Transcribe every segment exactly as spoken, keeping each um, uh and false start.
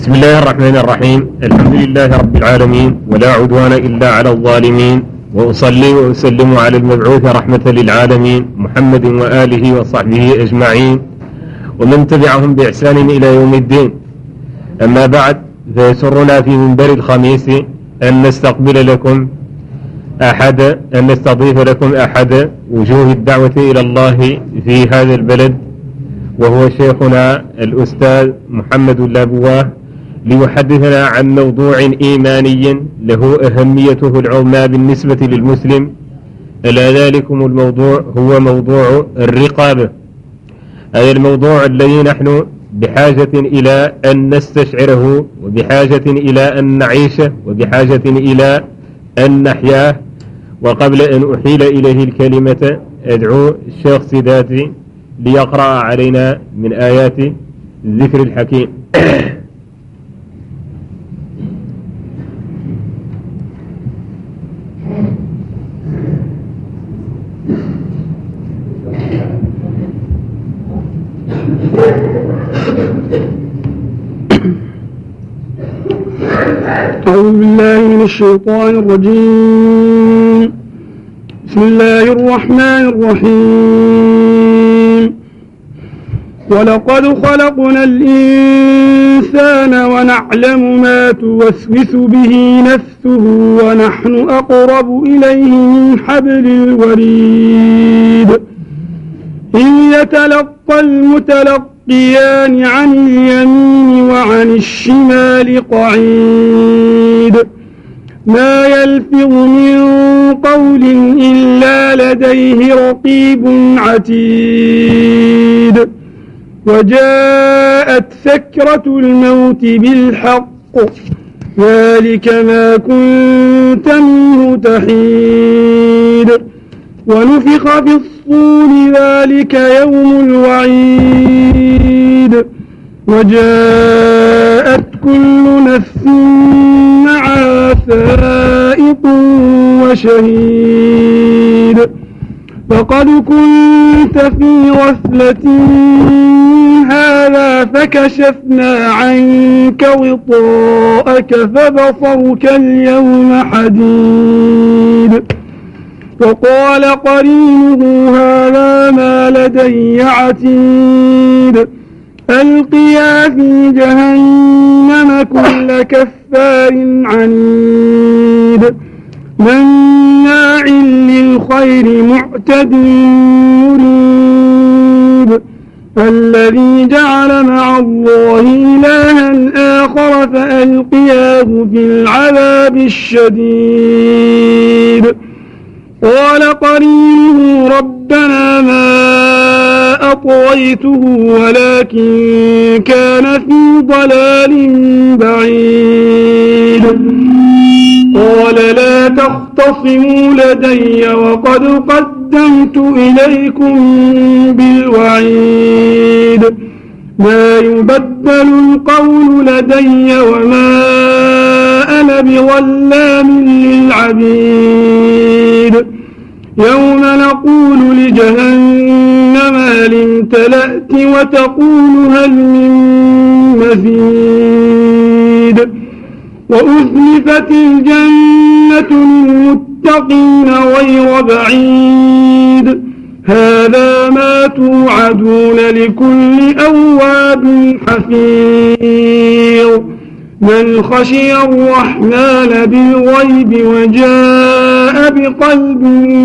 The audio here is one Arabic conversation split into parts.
بسم الله الرحمن الرحيم. الحمد لله رب العالمين، ولا عدوان إلا على الظالمين، وأصلي وأسلم على المبعوث رحمة للعالمين محمد وآله وصحبه أجمعين ومن تبعهم بإحسان إلى يوم الدين. أما بعد، فيسرنا في منبر الخميس أن نستقبل لكم أحد أن نستضيف لكم أحد وجوه الدعوة إلى الله في هذا البلد، وهو شيخنا الأستاذ محمد اللابواه، ليحدثنا عن موضوع إيماني له أهميته العظمى بالنسبة للمسلم، ألا ذلكم الموضوع هو موضوع الرقابة، أي الموضوع الذي نحن بحاجة إلى أن نستشعره، وبحاجة إلى أن نعيشه، وبحاجة إلى أن نحياه. وقبل أن أحيل إليه الكلمة أدعو الشيخ سيداتي ليقرأ علينا من آيات الذكر الحكيم. أعوذ بالله من الشيطان الرجيم. بسم الله الرحمن الرحيم. ولقد خلقنا الإنسان ونعلم ما توسوس به نفسه ونحن أقرب إليه من حبل الوريد إذ يتلقى المتلقيان عن اليمين وعن الشمال قعيد ما يلفظ من قول إلا لديه رقيب عتيد وجاءت سكرة الموت بالحق ذلك ما كنت منه تحيد ونفخ في الصور ذلك يوم الوعيد وجاءت كل نفس معها سائق وشهيد فقد كنت في غفلة هذا فكشفنا عنك غطاءك فبصرك اليوم حديد وقال قرينه هذا ما لدي عتيد ألقيا في جهنم كل كفار عنيد مناع للخير معتد مريب الذي جعل مع الله إلها آخر فألقياه في العذاب الشديد قال قرينه ربنا ما أطغيته ولكن كان في ضلال بعيد قال لا تختصموا لدي وقد قدمت إليكم بالوعيد ما يبدل القول لدي وما أنا بظلام للعبيد يوم نقول لجهنم هل امتلأت وتقول هل من مزيد وأزلفت الجنة للمتقين غير بعيد هذا ما توعدون لكل أواب حفيظ من خشي الرحمن بالغيب وجاء بقلب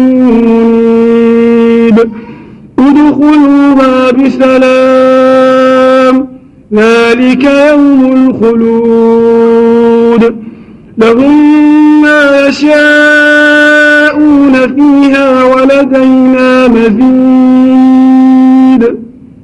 منيب ادخلوها بسلام ذلك يوم الخلود لهم ما يشاءون فيها ولدينا مزيد.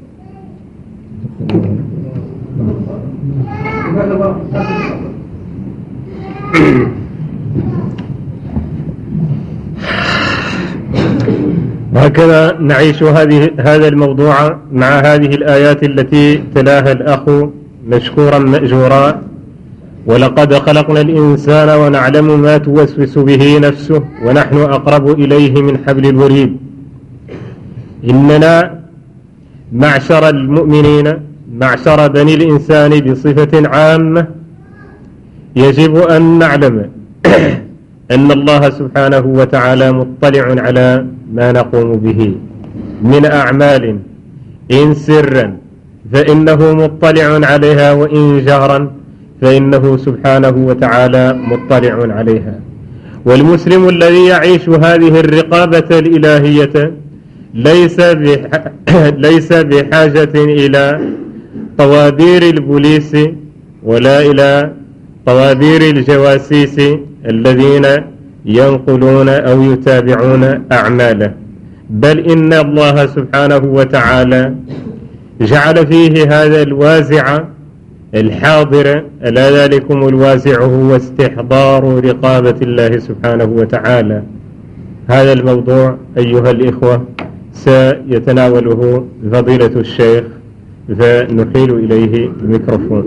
وهكذا نعيش هذه هذا الموضوع مع هذه الآيات التي تلاها الأخ مشكورا مأجورا. ولقد خلقنا الإنسان ونعلم ما توسوس به نفسه ونحن أقرب إليه من حبل الوريد. إننا معشر المؤمنين معشر بني الإنسان بصفة عامة يجب أن نعلم أن الله سبحانه وتعالى مطلع على ما نقوم به من أعمال، إن سرا فإنه مطلع عليها، وإن جهرا فإنه سبحانه وتعالى مطلع عليها. والمسلم الذي يعيش هذه الرقابة الإلهية ليس ليس بحاجة إلى طوابير البوليس ولا إلى طوابير الجواسيس الذين ينقلون أو يتابعون أعماله، بل إن الله سبحانه وتعالى جعل فيه هذا الوازع الحاضر. ألا ذلكم الوازع هو استحضار رقابة الله سبحانه وتعالى. هذا الموضوع أيها الإخوة سيتناوله فضيلة الشيخ، فنحيل إليه الميكروفون.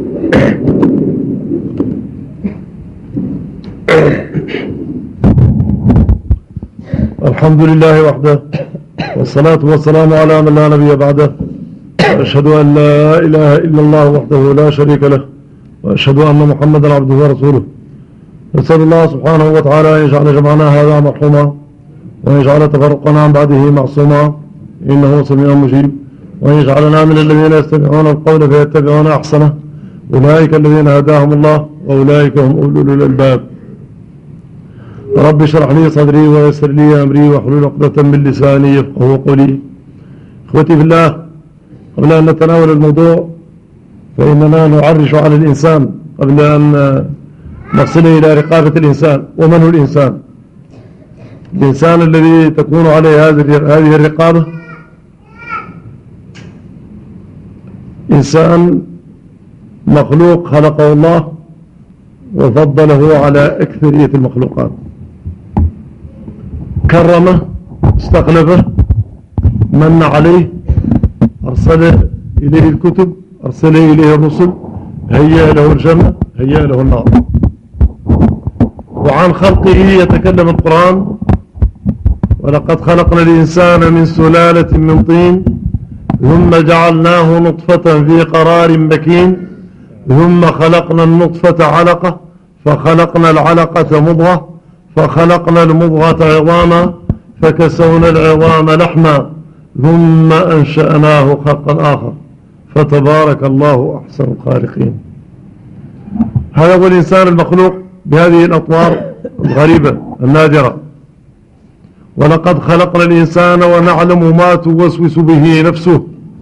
الحمد لله وحده، والصلاة والسلام على من لا نبي بعده، وأشهد أن لا إله إلا الله وحده لا شريك له، وأشهد أن محمدا عبده ورسوله. نسأل الله سبحانه وتعالى أن يجعل جمعنا هذا مرحوما، وأن يجعل تفرقنا عن بعده معصوما، إنه سميع مجيب، وأن يجعلنا من الذين يستمعون القول فيتبعون أحسنه، أولئك الذين هداهم الله وأولئك هم أولو الألباب. رب اشرح لي صدري ويسر لي أمري واحلل عقدة من لساني يفقهوا قولي. إخوتي في الله، قبل أن نتناول الموضوع فإننا نعرج على الإنسان قبل أن نصل إلى رقابة الإنسان. ومن هو الإنسان؟ الإنسان الذي تكون عليه هذه الرقابة إنسان مخلوق خلقه الله وفضله على أكثرية المخلوقات، كرمه، استخلفه، من عليه، أرسل إليه الكتب، أرسل إليه الرسل، هيأ له الجنة، هيأ له النار. وعن خلقه يتكلم القرآن: ولقد خلقنا الإنسان من سلالة من طين ثم جعلناه نطفة في قرار مكين ثم خلقنا النطفة علقة فخلقنا العلقة مضغة فخلقنا المضغة عظاما فكسونا العظام لحما ثم أنشأناه خلقا آخر فتبارك الله أحسن الخالقين. هذا هو الإنسان المخلوق بهذه الأطوار الغريبة النادرة. ولقد خلقنا الإنسان ونعلم ما توسوس به نفسه.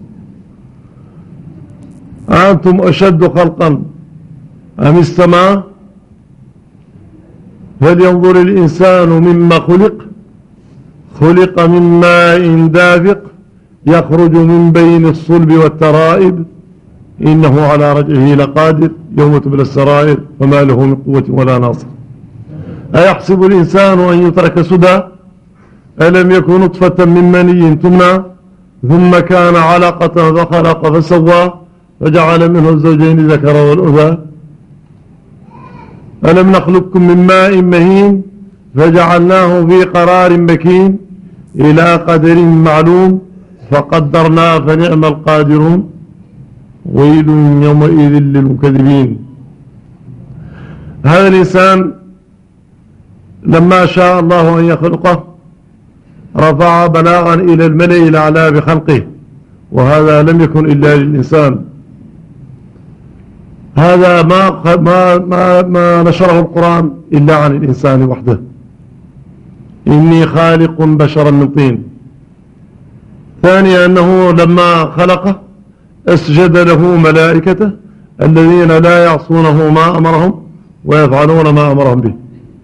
أنتم أشد خلقا أم السماء؟ فلينظر الإنسان مما خلق خلق من ماء دافق يخرج من بين الصلب والترائب إنه على رجعه لقادر يوم تبلى السرائر وما له من قوة ولا ناصر. أيحسب الإنسان أن يترك سدى؟ ألم يكن نطفة من مني تمنى ثم كان علقة فخلق فسوى فجعل منه الزوجين الذكر والأنثى. ألم نخلقكم من ماء مهين فجعلناه في قرار مكين إلى قدر معلوم فقدرنا فنعم القادرون ويل يومئذ للمكذبين. هذا الإنسان لما شاء الله أن يخلقه رفع بلاغا إلى الملأ الأعلى بخلقه، وهذا لم يكن إلا للإنسان. هذا ما, ما, ما, ما نشره القرآن إلا عن الإنسان وحده. إني خالق بشرا من طين. ثانيا أنه لما خلقه أسجد له ملائكته الذين لا يعصونه ما أمرهم ويفعلون ما أمرهم به.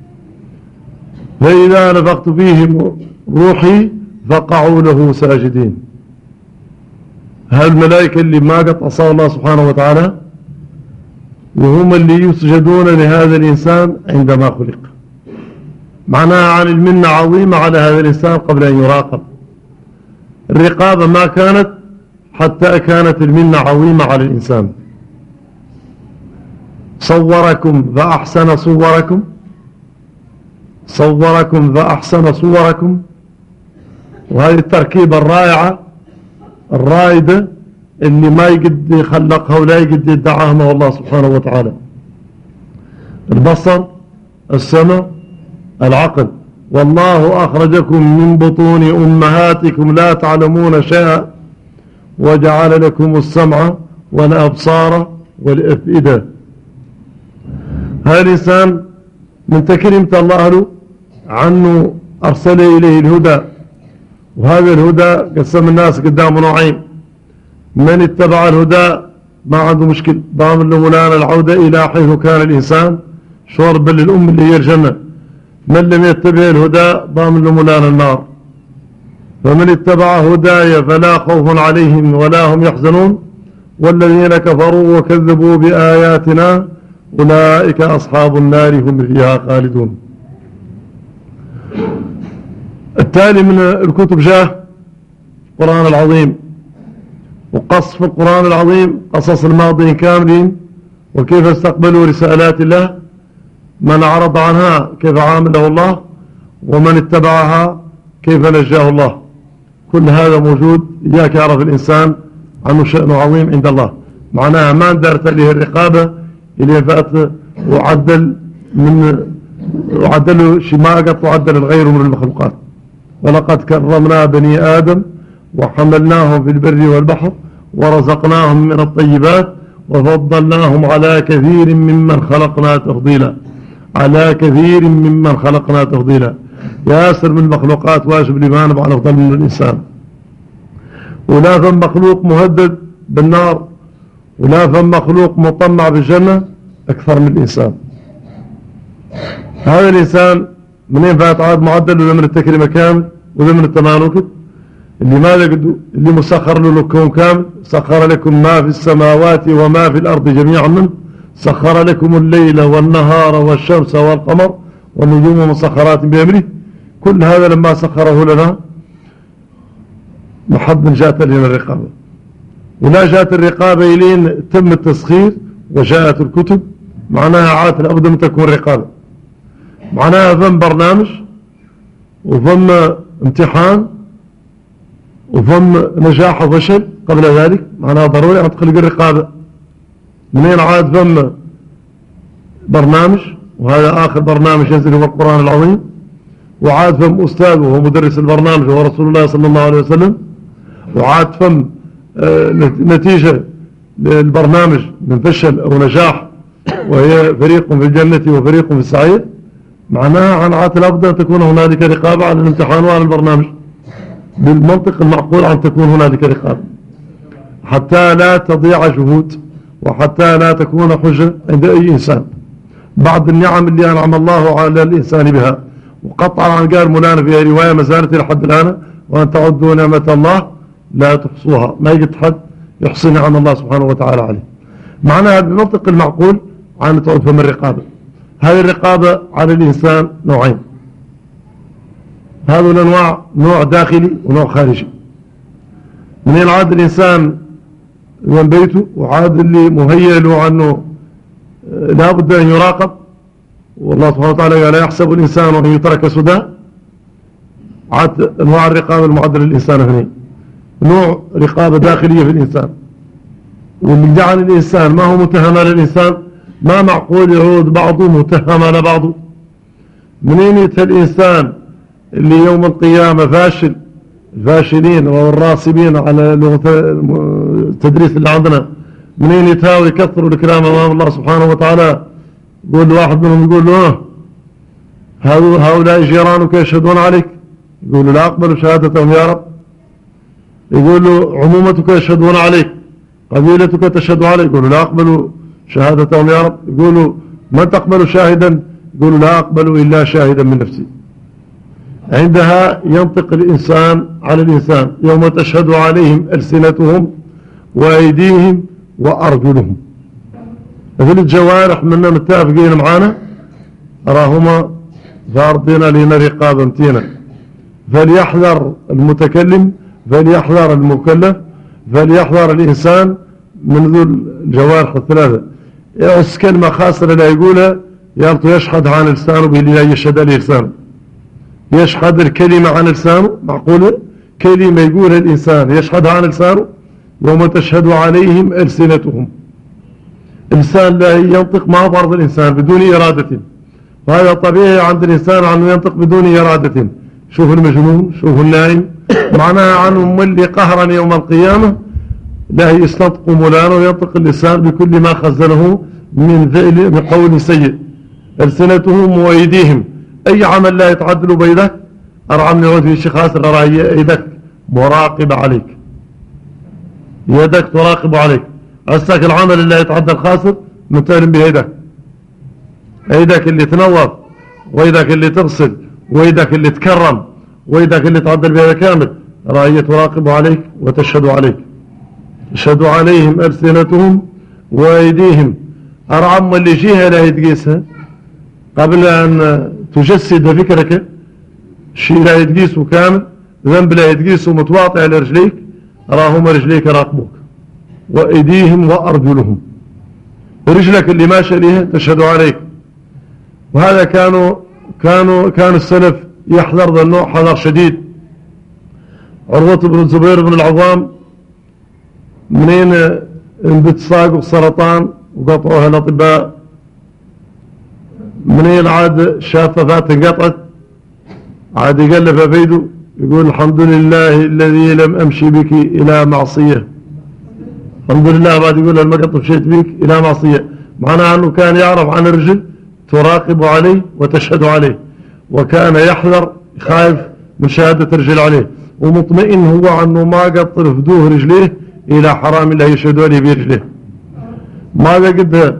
فإذا نفخت فيهم روحي فقعوا له ساجدين. هالملائكة اللي ما قد عصوا الله سبحانه وتعالى وهم اللي يسجدون لهذا الإنسان عندما خلق. معناها عن المنة عظيمة على هذا الإنسان قبل أن يراقب. الرقابة ما كانت حتى كانت المنة عظيمة على الإنسان. صوركم فأحسن صوركم صوركم فأحسن صوركم. وهذه التركيبة الرائعة الرائدة اللي ما يقد خلقها ولا يقد يدعاها هو الله سبحانه وتعالى. البصر، السمع، العقل. والله أخرجكم من بطون أمهاتكم لا تعلمون شيئا وجعل لكم السمع والأبصار والأفئدة. هذا الإنسان من تكريمة الله له عنه أرسل إليه الهدى، وهذا الهدى قسم الناس قدام نوعين: من اتبع الهدى ما عنده مشكل، ضامن له مولانا العودة إلى حيث كان الإنسان شربا للأم اللي هي الجنة. من لم يتبع الهدى ضامن له مولانا النار. فمن اتبع هداي فلا خوف عليهم ولا هم يحزنون والذين كفروا وكذبوا بآياتنا أولئك أصحاب النار هم فيها خالدون. التالي من الكتب جاء القرآن العظيم، وقص في القرآن العظيم قصص الماضين كاملين وكيف استقبلوا رسالات الله، من أعرض عنها كيف عامله الله، ومن اتبعها كيف نجاه الله. كل هذا موجود، إياك يعرف الإنسان عنه شأن عظيم عند الله. معناها ما اندرت له الرقابة اللي فات وعدل من وعدل شماقة وعدل الغير من المخلوقات. ولقد كرمنا بني آدم وحملناهم في البر والبحر ورزقناهم من الطيبات وفضلناهم على كثير ممن خلقنا تفضيلا. على كثير ممن خلقنا تفضيلا. ياسر من المخلوقات واجب الإيمان بعد أفضل من الإنسان. ولا فم مخلوق مهدد بالنار ولا فم مخلوق مطمع بالجنة أكثر من الإنسان. هذا الإنسان منين فات عاد معدل ولا من التكريمة كامل ولا من التمانوكت اللي ماذا قدوا اللي مسخر له الكون كامل. سخر لكم ما في السماوات وما في الأرض جميعا منه. سخر لكم الليل والنهار والشمس والقمر والنجوم مسخرات بأمره. كل هذا لما سخره لنا محب جاءت لنا الرقابة، ولا جاءت الرقابة إلين تم التسخير وجاءت الكتب. معناها عاد لابد من تكون رقابة. معناها فم برنامج وفم امتحان وفم نجاح وفشل قبل ذلك. معناها ضروري أن تخلق الرقابة. منين عاد فم برنامج، وهذا آخر برنامج ينزل هو القرآن العظيم، وعاد فم أستاذ وهو مدرس البرنامج وهو رسول الله صلى الله عليه وسلم، وعاد فم نتيجة للبرنامج من فشل أو نجاح وهي فريق في الجنة وفريق في السعير. معناها عن عاد لابد أن تكون هنالك رقابة على الامتحان وعلى البرنامج. بالمنطق المعقول أن تكون هنالك رقابة حتى لا تضيع جهود وحتى لا تكون حجة عند أي إنسان. بعض النعم اللي أنعم الله على الإنسان بها، وقطع عن قال مولانا في رواية ما زالت لحد الآن: وأن تعدوا نعمة الله لا تحصوها. ما يجد حد يحصي نعم الله سبحانه وتعالى عليه. معناها بالمنطق المعقول عن تعود فم الرقابة. هذه الرقابة على الإنسان نوعين. هذا الأنواع نوع داخلي ونوع خارجي. منين عاد الإنسان من بيته وعاد اللي مهيئ له عنه لا بد أن يراقب. والله سبحانه وتعالى قال: يحسب الإنسان أن يترك سدى. عاد أنواع الرقابة المعدلة للإنسان اثنين: نوع رقابة داخلية في الإنسان، واللي جعل الإنسان ما هو متهم على الإنسان. ما معقول يعود بعضه متهم على بعضه. منين يتهى الإنسان اللي يوم القيامة فاشل الفاشلين والراصبين على التدريس اللي عندنا، منين يتهاوي يكثروا الكلام أمام الله سبحانه وتعالى. يقول له واحد منهم يقول له: هؤلاء جيرانك يشهدون عليك. يقول له: لا أقبل شهادتهم يا رب. يقول له: عمومتك يشهدون عليك، قبيلتك تشهد عليك. يقول له: لا أقبل شهادتهم يا رب. يقول له: من تقبل شاهدا؟ يقول له: لا أقبل إلا شاهدا من نفسي. عندها ينطق الإنسان على الإنسان يوم تشهد عليهم ألسنتهم وأيديهم وأرجلهم. مثل الجوارح منا متفقين معانا راهما فارضين لنا رقابة متينة. فليحذر المتكلم، فليحذر المكلف، فليحذر الإنسان من ذو الجوارح الثلاثة. يعس كلمة خاصة لا يقولها يارتو يشهد عن لسانه بالله يشهد عليه لسانه. يشهد الكلمة عن لسانه معقولة؟ كلمة يقولها الإنسان يشهد عن لسانه يوم تشهد عليهم ألسنتهم. الإنسان لا ينطق مع بعض الإنسان بدون إرادة، وهذا طبيعي عند الإنسان أنه ينطق بدون إرادة. شوف المجنون، شوف النائم، معناها عنه ملي قهرا يوم القيامة لا يستنطق مولانا وينطق اللسان بكل ما خزنه من ذئل بقول سيء. ألسنتهم وأيديهم، أي عمل لا يتعدل بيدك أرعى من يعود في شخاص الرأي، يدك مراقب عليك، يدك تراقب عليك. أساك العمل اللي يتعدى الخاسر متعلم بيدك، يدك اللي تنظف، ويدك اللي تغسل، ويدك اللي تكرم، ويدك اللي تعدل بها كامل، رأي تراقب عليك وتشهد عليك. تشهد عليهم ألسنتهم وأيديهم. أرعم اللي جيها لا يتقيسها قبل أن تجسد فكرك، شيء لا يتقيسه كامل، ذنب لا يتقيسه متواطع لرجليك، راهم رجليك راقبوك. وأيديهم وأرجلهم، رجلك اللي ماشى ليها تشهد عليك. وهذا كانوا كانوا كان السلف يحذر ذا النوع حذر شديد. عروة بن الزبير بن العوام منين انبت صاق وسرطان وقطعوها الأطباء، منين عاد شاف فات انقطعت، عاد يقلب بيده يقول الحمد لله الذي لم أمشي بك إلى معصية. الحمد لله بعد يقول لما قد مشيت بك إلى معصية، معناه أنه كان يعرف عن الرجل تراقب عليه وتشهد عليه، وكان يحذر خايف من شهادة الرجل عليه، ومطمئن هو أنه ما قد رفدوه رجليه إلى حرام الله يشهد عليه برجليه. ماذا قد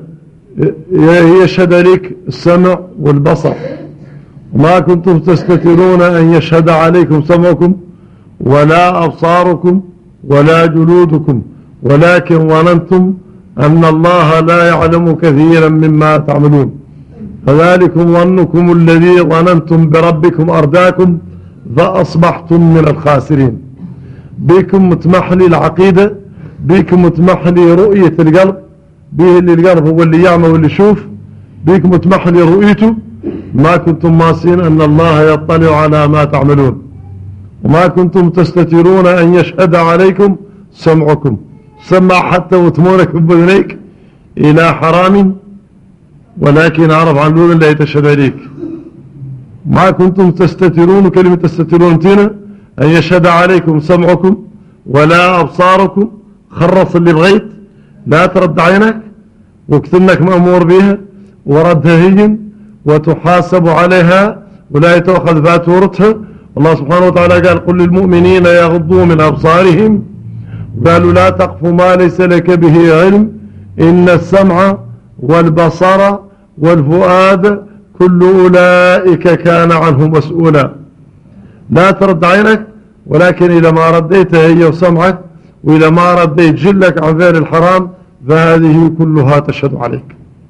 يشهد عليك السمع والبصر. ما كنتم تستترون أن يشهد عليكم سمعكم ولا أبصاركم ولا جلودكم ولكن ظننتم أن الله لا يعلم كثيرا مما تعملون، فذلكم ظنكم الذي ظننتم بربكم أرداكم فأصبحتم من الخاسرين. بكم متمحلي العقيدة، بكم متمحلي رؤية القلب، به اللي القلب هو اللي يعمل واللي يشوف، بكم متمحلي رؤيته. ما كنتم ماسين أن الله يطلع على ما تعملون، وما كنتم تستترون أن يشهد عليكم سمعكم، سمع حتى وتمونك ببذنيك إلى حرام، ولكن عرف عن لون لا يتشهد عليك. ما كنتم تستترون، كلمة تستترون تينا أن يشهد عليكم سمعكم ولا أبصاركم، خرص اللي بغيت، لا ترد عينك وكتنك مأمور بها وردها هي وتحاسب عليها ولا يتأخذ فاتورتها. الله سبحانه وتعالى قال قل للمؤمنين يغضوا من أبصارهم، قالوا لا تقف ما ليس لك به علم إن السمع والبصر والفؤاد كل أولئك كان عنه مسؤولا. لا ترد عينك، ولكن إذا ما رديتها هي وسمعك، وإذا ما رديت جلك عن غير الحرام فهذه كلها تشهد عليك.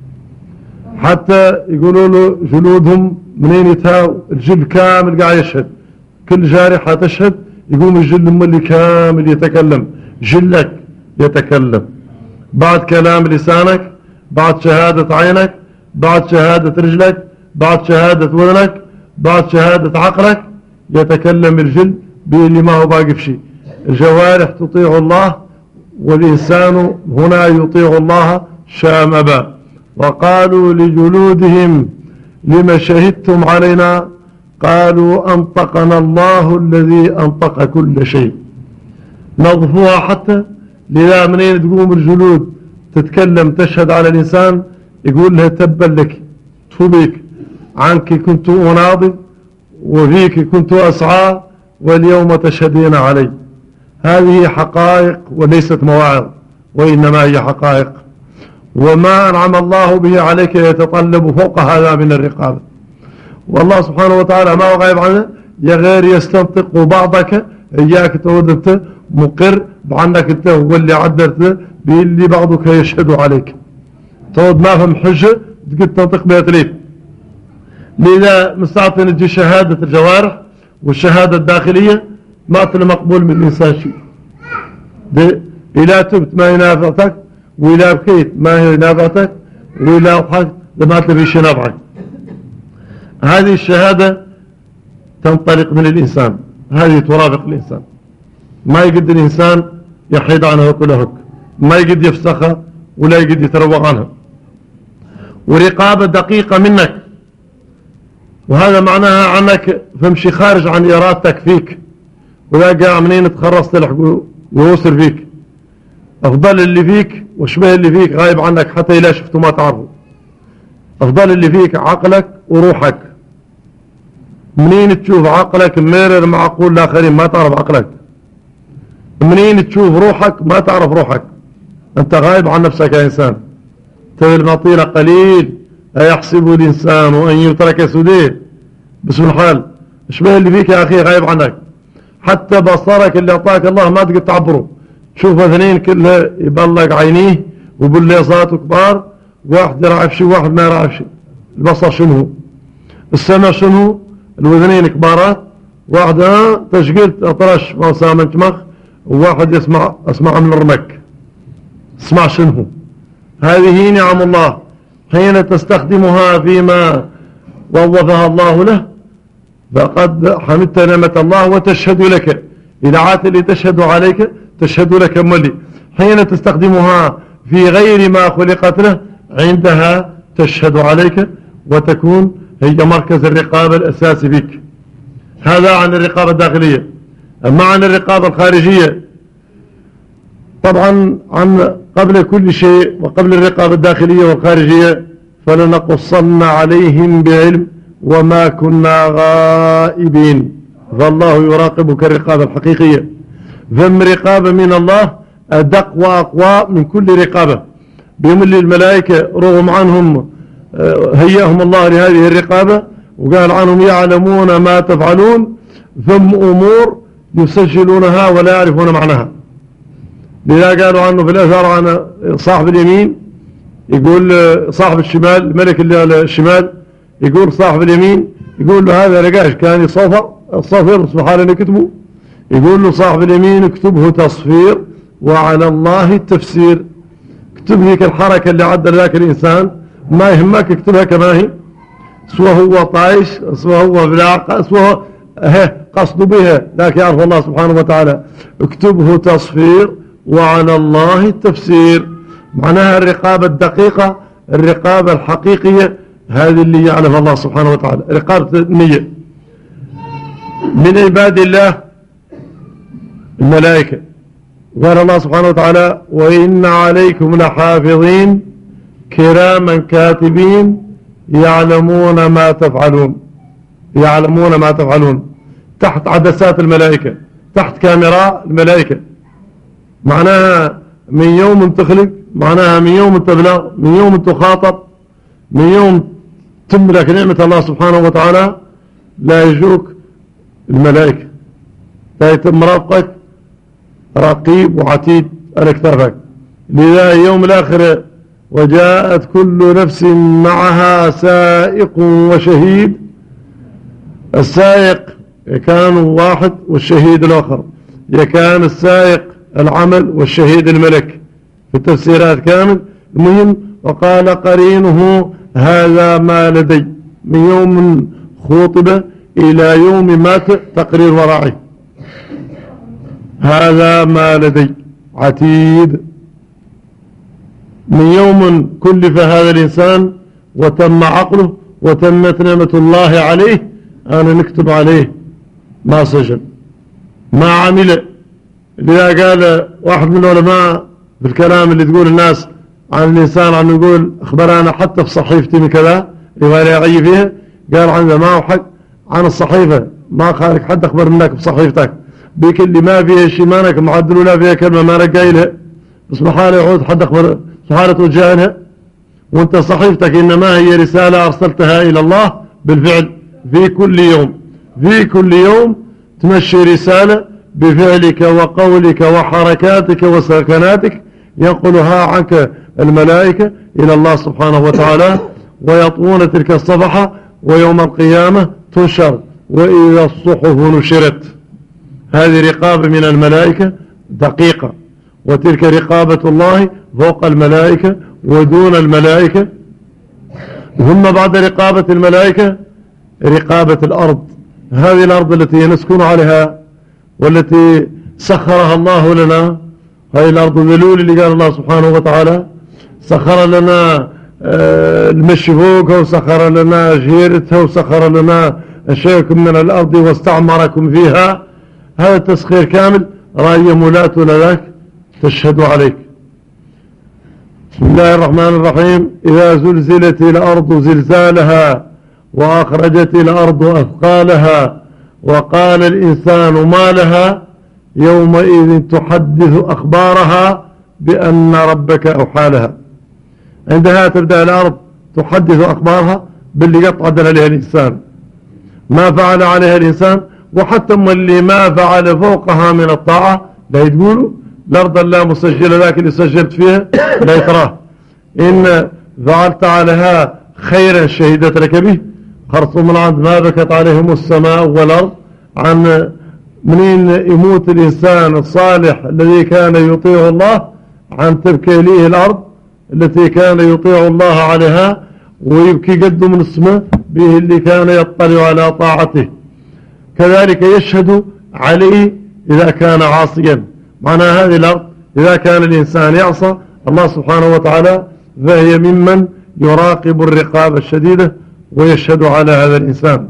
حتى يقولوا له جلودهم منين يتهاو، الجلد كامل قاعد يشهد، كل جارحة تشهد، يقوم الجلد ملي كامل يتكلم، جلك يتكلم بعد كلام لسانك، بعد شهادة عينك، بعد شهادة رجلك، بعد شهادة وذنك، بعد شهادة عقلك، يتكلم الجلد باللي ما هو باقي في شيء. الجوارح تطيع الله، والإنسان هنا يطيع الله شام أبا. وقالوا لجلودهم لما شهدتم علينا، قالوا أنطقنا الله الذي أنطق كل شيء. نظفوها حتى لذا منين تقوم الجلود تتكلم تشهد على الإنسان، يقول لها تبا لك، تفبيك عنك كنت أناضل وفيك كنت أسعى واليوم تشهدين علي. هذه حقائق وليست مواعظ، وإنما هي حقائق. وما أنعم الله به عليك يتطلب فوق هذا من الرقابة. والله سبحانه وتعالى ما هو غايب عنه، يا غير يستنطق بعضك إياك تودبته مقر بعنك انت هو اللي عدلته باللي بعضك يشهد عليك، تود ما فهم حجة تقول تنطق بها تليف. لذا مستعطي نجي شهادة الجوارح والشهادة الداخلية ما تل مقبول من الإنسان شيء. إلا تبت ما ينافعتك، وإلا بكيت ما ينافعتك، وإلا أضحكت لما تبيش نفعك. هذه الشهادة تنطلق من الإنسان، هذه ترافق الإنسان. ما يقدر الإنسان يحيد عنها كل هك، ما يقد يفسخها ولا يقد يتروغ عنها. ورقابة دقيقة منك، وهذا معناها عنك فمشي خارج عن إرادتك فيك، ولا قاع منين تخرص تلحق ويوصل فيك. أفضل اللي فيك وشبه اللي فيك غايب عنك حتى إلا شفته ما تعرفه. أفضل اللي فيك عقلك وروحك. منين تشوف عقلك مرر مع عقول الآخرين ما تعرف عقلك. منين تشوف روحك ما تعرف روحك. أنت غايب عن نفسك يا إنسان. تبي المطير قليل أيحسب الإنسان أن يترك سديه. بسم الحال شبه اللي فيك يا أخي غايب عنك. حتى بصرك اللي أعطاك الله ما تقدر تعبره. تشوف اثنين كلها يبلغ عينيه وبالليصات كبار، واحد يرعب شيء وواحد ما يرعب شيء. البصر شنو؟ السمع شنو؟ الوذنين كبارات، واحدة تشقلت أطرش ما سامن تمخ، وواحد يسمع أسمع من الرمك. اسمع شنو؟ هذه نعم الله حين تستخدمها فيما وظفها الله له فقد حمدت نعمة الله وتشهد لك. إذا عات اللي تشهد عليك تشهد لك ملي. حين تستخدمها في غير ما خلقت له عندها تشهد عليك وتكون هي مركز الرقابة الأساسي بك. هذا عن الرقابة الداخلية. أما عن الرقابة الخارجية طبعا عن قبل كل شيء وقبل الرقابة الداخلية والخارجية فلنقصن عليهم بعلم وما كنا غائبين. فالله يراقبك الرقابة الحقيقية. ذم رقابة من الله أدق وأقوى من كل رقابة. بيملي الملائكة رغم عنهم هيئهم الله لهذه الرقابة وقال عنهم يعلمون ما تفعلون، ثم أمور يسجلونها ولا يعرفون معناها. لذا قالوا عنه في الأثار عن صاحب اليمين يقول صاحب الشمال، الملك اللي على الشمال يقول صاحب اليمين يقول له هذا رقاش كان يصفر الصفر سبحانه يكتبه. يقول له صاحب اليمين اكتبه تصفير وعلى الله التفسير. اكتب هيك الحركة اللي عدل ذاك الإنسان ما يهمك اكتبها كما هي، سواء هو طايش سواء هو بلاعة سواء قصد بها، لكن يعرف الله سبحانه وتعالى. اكتبه تصفير وعلى الله التفسير. معناها الرقابة الدقيقة الرقابة الحقيقية هذه اللي يعلم الله سبحانه وتعالى. رقابة النية. من عباد الله الملائكة. قال الله سبحانه وتعالى وإن عليكم لحافظين كراما كاتبين يعلمون ما تفعلون. يعلمون ما تفعلون تحت عدسات الملائكة، تحت كاميرا الملائكة. معناها من يوم تخلق، معناها من يوم تبلغ، من يوم تخاطب، من يوم تملك نعمة الله سبحانه وتعالى لا يجوك الملائكة، لا يتم رافقك رقيب وعتيد على كتافك. لذا يوم الآخرة وجاءت كل نفس معها سائق وشهيد. السائق كان واحد والشهيد الآخر، يكان السائق العمل والشهيد الملك في التفسيرات كامل. المهم وقال قرينه هذا ما لدي من يوم خوطب إلى يوم مات تقرير وراعي. هذا ما لدي عتيد. من يوم كلف هذا الإنسان وتم عقله وتمت نعمة الله عليه أنا نكتب عليه ما سجل ما عمل. لذا قال واحد من العلماء بالكلام اللي تقول الناس عن الإنسان عن يقول أخبرانا حتى في صحيفتي من كذا رواية يغي فيها، قال عن ما حق عن الصحيفة ما خالك حد أخبر منك بصحيفتك بك اللي ما فيها شيء مانك معدل ولا فيها كلمة ما رقايلها بس محالة يعود حد أخبر سحالة وجهانها. وانت صحيفتك إنما هي رسالة أرسلتها إلى الله بالفعل في كل يوم. في كل يوم تمشي رسالة بفعلك وقولك وحركاتك وسكناتك ينقلها عنك الملائكة إلى الله سبحانه وتعالى ويطوون تلك الصفحة ويوم القيامة تنشر وإذا الصحف نشرت. هذه رقابة من الملائكة دقيقة، وتلك رقابة الله فوق الملائكة ودون الملائكة. ثم بعد رقابة الملائكة رقابة الأرض. هذه الأرض التي نسكن عليها والتي سخرها الله لنا هاي الأرض ذلول اللي قال الله سبحانه وتعالى سخر لنا المشي فوقها وسخر لنا جيرتها وسخر لنا أشياءكم من الأرض واستعمركم فيها. هذا تسخير كامل. رأي مولات لذاك تشهد عليك. بسم الله الرحمن الرحيم. إذا زلزلت الأرض زلزالها وأخرجت الأرض أثقالها وقال الإنسان ما لها يومئذ تحدث أخبارها بأن ربك أوحى لها. عندها تبدأ الأرض تحدث أخبارها باللي قطعت عليها الإنسان، ما فعل عليها الإنسان، وحتى اللي ما فعل فوقها من الطاعة لا يقولوا الأرض لا مسجلة ذاك اللي سجلت فيها لا يتراه. إن فعلت عليها خيرا شهدت لك به. خرصوا من عند ما بكت عليهم السماء والأرض. عن منين يموت الإنسان الصالح الذي كان يطيع الله عن تبكي ليه الأرض التي كان يطيع الله عليها ويبكي قد من اسمه به اللي كان يطلع على طاعته. كذلك يشهد عليه إذا كان عاصيا. معنى هذه الأرض إذا كان الإنسان يعصى الله سبحانه وتعالى فهي ممن يراقب الرقابة الشديدة ويشهد على هذا الإنسان.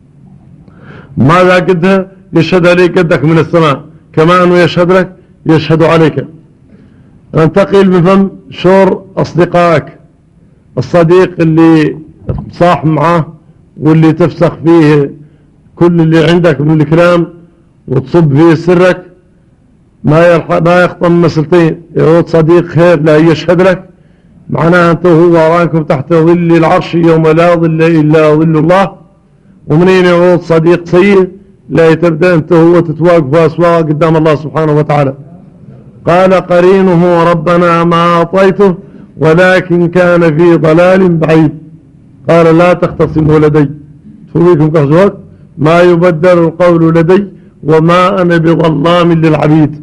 ماذا قدها؟ يشهد عليك قدك من السماء، كما أنه يشهد لك يشهد عليك. انتقل بفم شور أصدقائك. الصديق اللي صاح معاه واللي تفسخ فيه كل اللي عندك من الكلام وتصب فيه سرك ما يلحق ما يخطم مسلتين. يعود صديق خير لا يشهد لك معناها أنت وهو وراكم تحت ظل العرش يوم لا ظل إلا ظل الله. ومنين يعود صديق سيء لا تبدأ أنت هو تتواقف أسواق قدام الله سبحانه وتعالى. قال قرينه ربنا ما أعطيته ولكن كان في ضلال بعيد. قال لا تختصموا لدي تفويكم كهزوات ما يبدل القول لدي وما أنا بظلام للعبيد.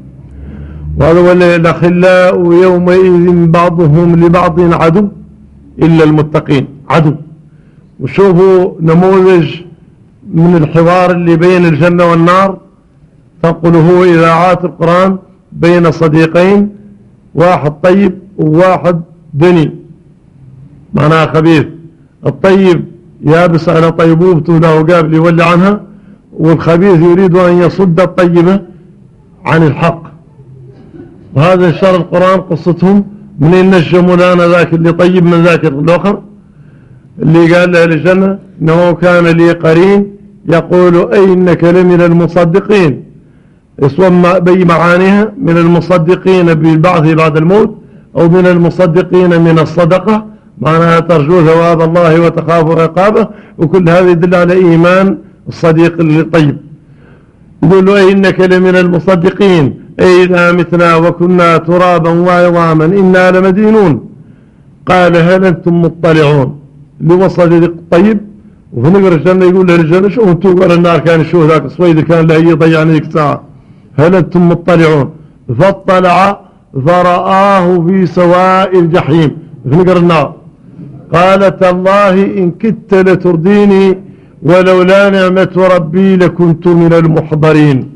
وهذا هو الأخلاء يومئذ بعضهم لبعض عدو إلا المتقين. عدو. وشوفوا نموذج من الحوار اللي بين الجنة والنار تنقله إذاعات القرآن بين صديقين، واحد طيب وواحد دني معناها خبيث. الطيب يابس على طيبوبته له قابل يولي عنها، والخبيث يريد أن يصد الطيبة عن الحق. وهذا شر القرآن قصتهم من النجم لنا ذاك اللي طيب من ذاك الآخر اللي قال له للجنة إنه كان لي قرين يقول أي إنك لمن المصدقين. يسوى بي معانيها من المصدقين بالبعث بعد الموت أو من المصدقين من الصدقة معناها ترجو ثواب الله وتخاف عقابه. وكل هذا يدل على إيمان الصديق الطيب. يقول له أي إنك لمن المصدقين أي إذا متنا وكنا ترابا وعظاما إنا لمدينون. قال هل أنتم مطلعون اللي وصل الطيب. وفي نقر الجنة يقول له الجنة شو أنتم قال النار كان شو ذاك الصويد كان له يضيعني ذيك ساعة. هل أنتم مطلعون فاطلع فرآه في سواء الجحيم في نقر النار. قال تالله إن كدت لترديني ولولا نعمة ربي لكنت من المحضرين.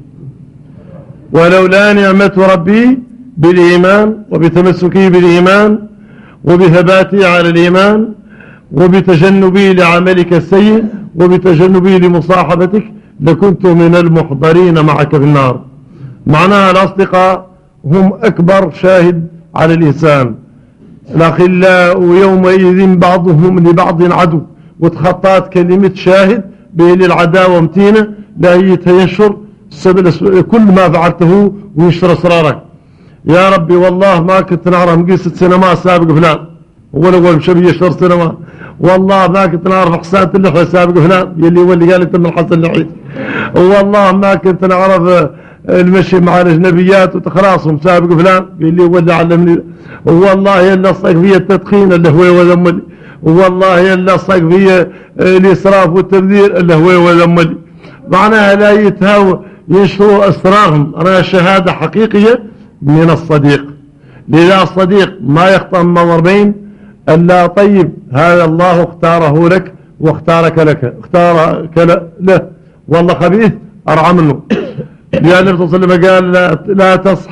ولولا نعمة ربي بالإيمان وبتمسكي بالإيمان وبثباتي على الإيمان وبتجنبي لعملك السيء وبتجنبي لمصاحبتك لكنت من المحضرين معك في النار. معناها الأصدقاء هم أكبر شاهد على الإنسان. الأخلاء يومئذ بعضهم لبعض عدو. وتخطات كلمة شاهد به للعداوة متينة لا ينشر كل ما فعلته وينشر أسرارك. يا ربي والله ما كنت نعرف مقيسة سينما سابق فلان هو الأول مشبه يشتر سينما. والله ما كنت نعرف حسانة اللحية سابق فلان يلي هو اللي قال انت من الحسن اللحية. والله ما كنت نعرف المشي مع الأجنبيات وتخلاصهم سابق فلان اللي هو اللي علمني. والله يلا الصيق فيه التدخين اللي هو وذملي. والله يلا الصيق فيه الإسراف والتبذير اللي هو وذملي. معناها لا يتهاوى ينشروا أسرارهم. أنا شهادة حقيقية من الصديق. لذا الصديق ما يخطأ من ضربين ألا طيب هذا الله اختاره لك واختارك لك اختارك له. والله خبيث أرعى منه. لأن النبي صلى الله عليه وسلم قال لا, لا تصحب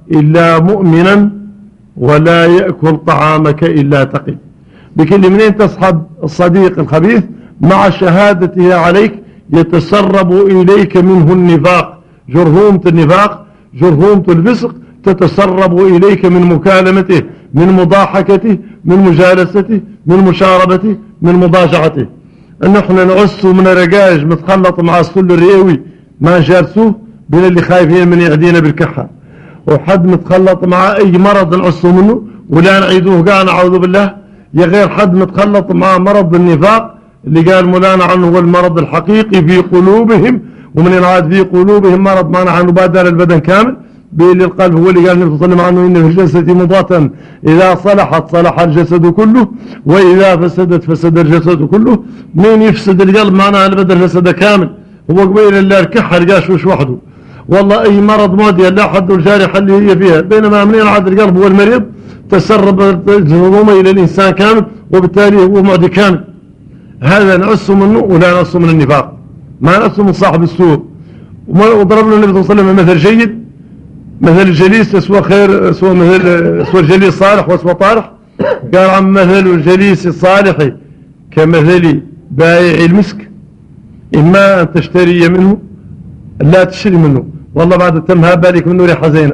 إلا مؤمنا ولا يأكل طعامك إلا تقي. بكل منين تصحب الصديق الخبيث مع شهادته عليك يتسرب إليك منه النفاق، جرهومة النفاق، جرهومة الفسق تتسرب إليك من مكالمته، من مضاحكته، من مجالسته، من مشاربته، من مضاجعته. نحن نعسه من رقاج متخلط مع السل الرئوي ما جالسوه بين اللي خايفين من يعدينا بالكحة، وحد متخلط مع أي مرض نعسه منه ولا نعيدوه قال نعوذ بالله، يا غير حد متخلط مع مرض النفاق اللي قال مولانا عنه هو المرض الحقيقي في قلوبهم، ومن ينعاد في قلوبهم مرض معنى عنه بادل البدن كامل، بين القلب هو اللي قال النبي صلى الله عليه وسلم عنه إن في الجسد مضغة إذا صلحت صلح الجسد كله وإذا فسدت فسد الجسد كله. مين يفسد القلب معناها البدن فسد كامل، هو قبيل الله الكحة القاشوش وحده، والله أي مرض مودي لا حد الجارحة اللي هي فيها، بينما من ينعاد القلب هو المريض تسرب الهضومة إلى الإنسان كامل وبالتالي هو معدي كامل. هذا نعصه منه ولا نعصه من النفاق، ما نعصه من صاحب السوء. وضرب له النبي صلى الله عليه وسلم مثل جيد، مثل الجليس اسوى خير اسوى مثل اسوى الجليس صالح واسوى طارح، قال عن مثل الجليس الصالح كمثل بائع المسك، إما أن تشتري منه لا تشتري منه، والله بعد تمها بالك منه ريحة زينة،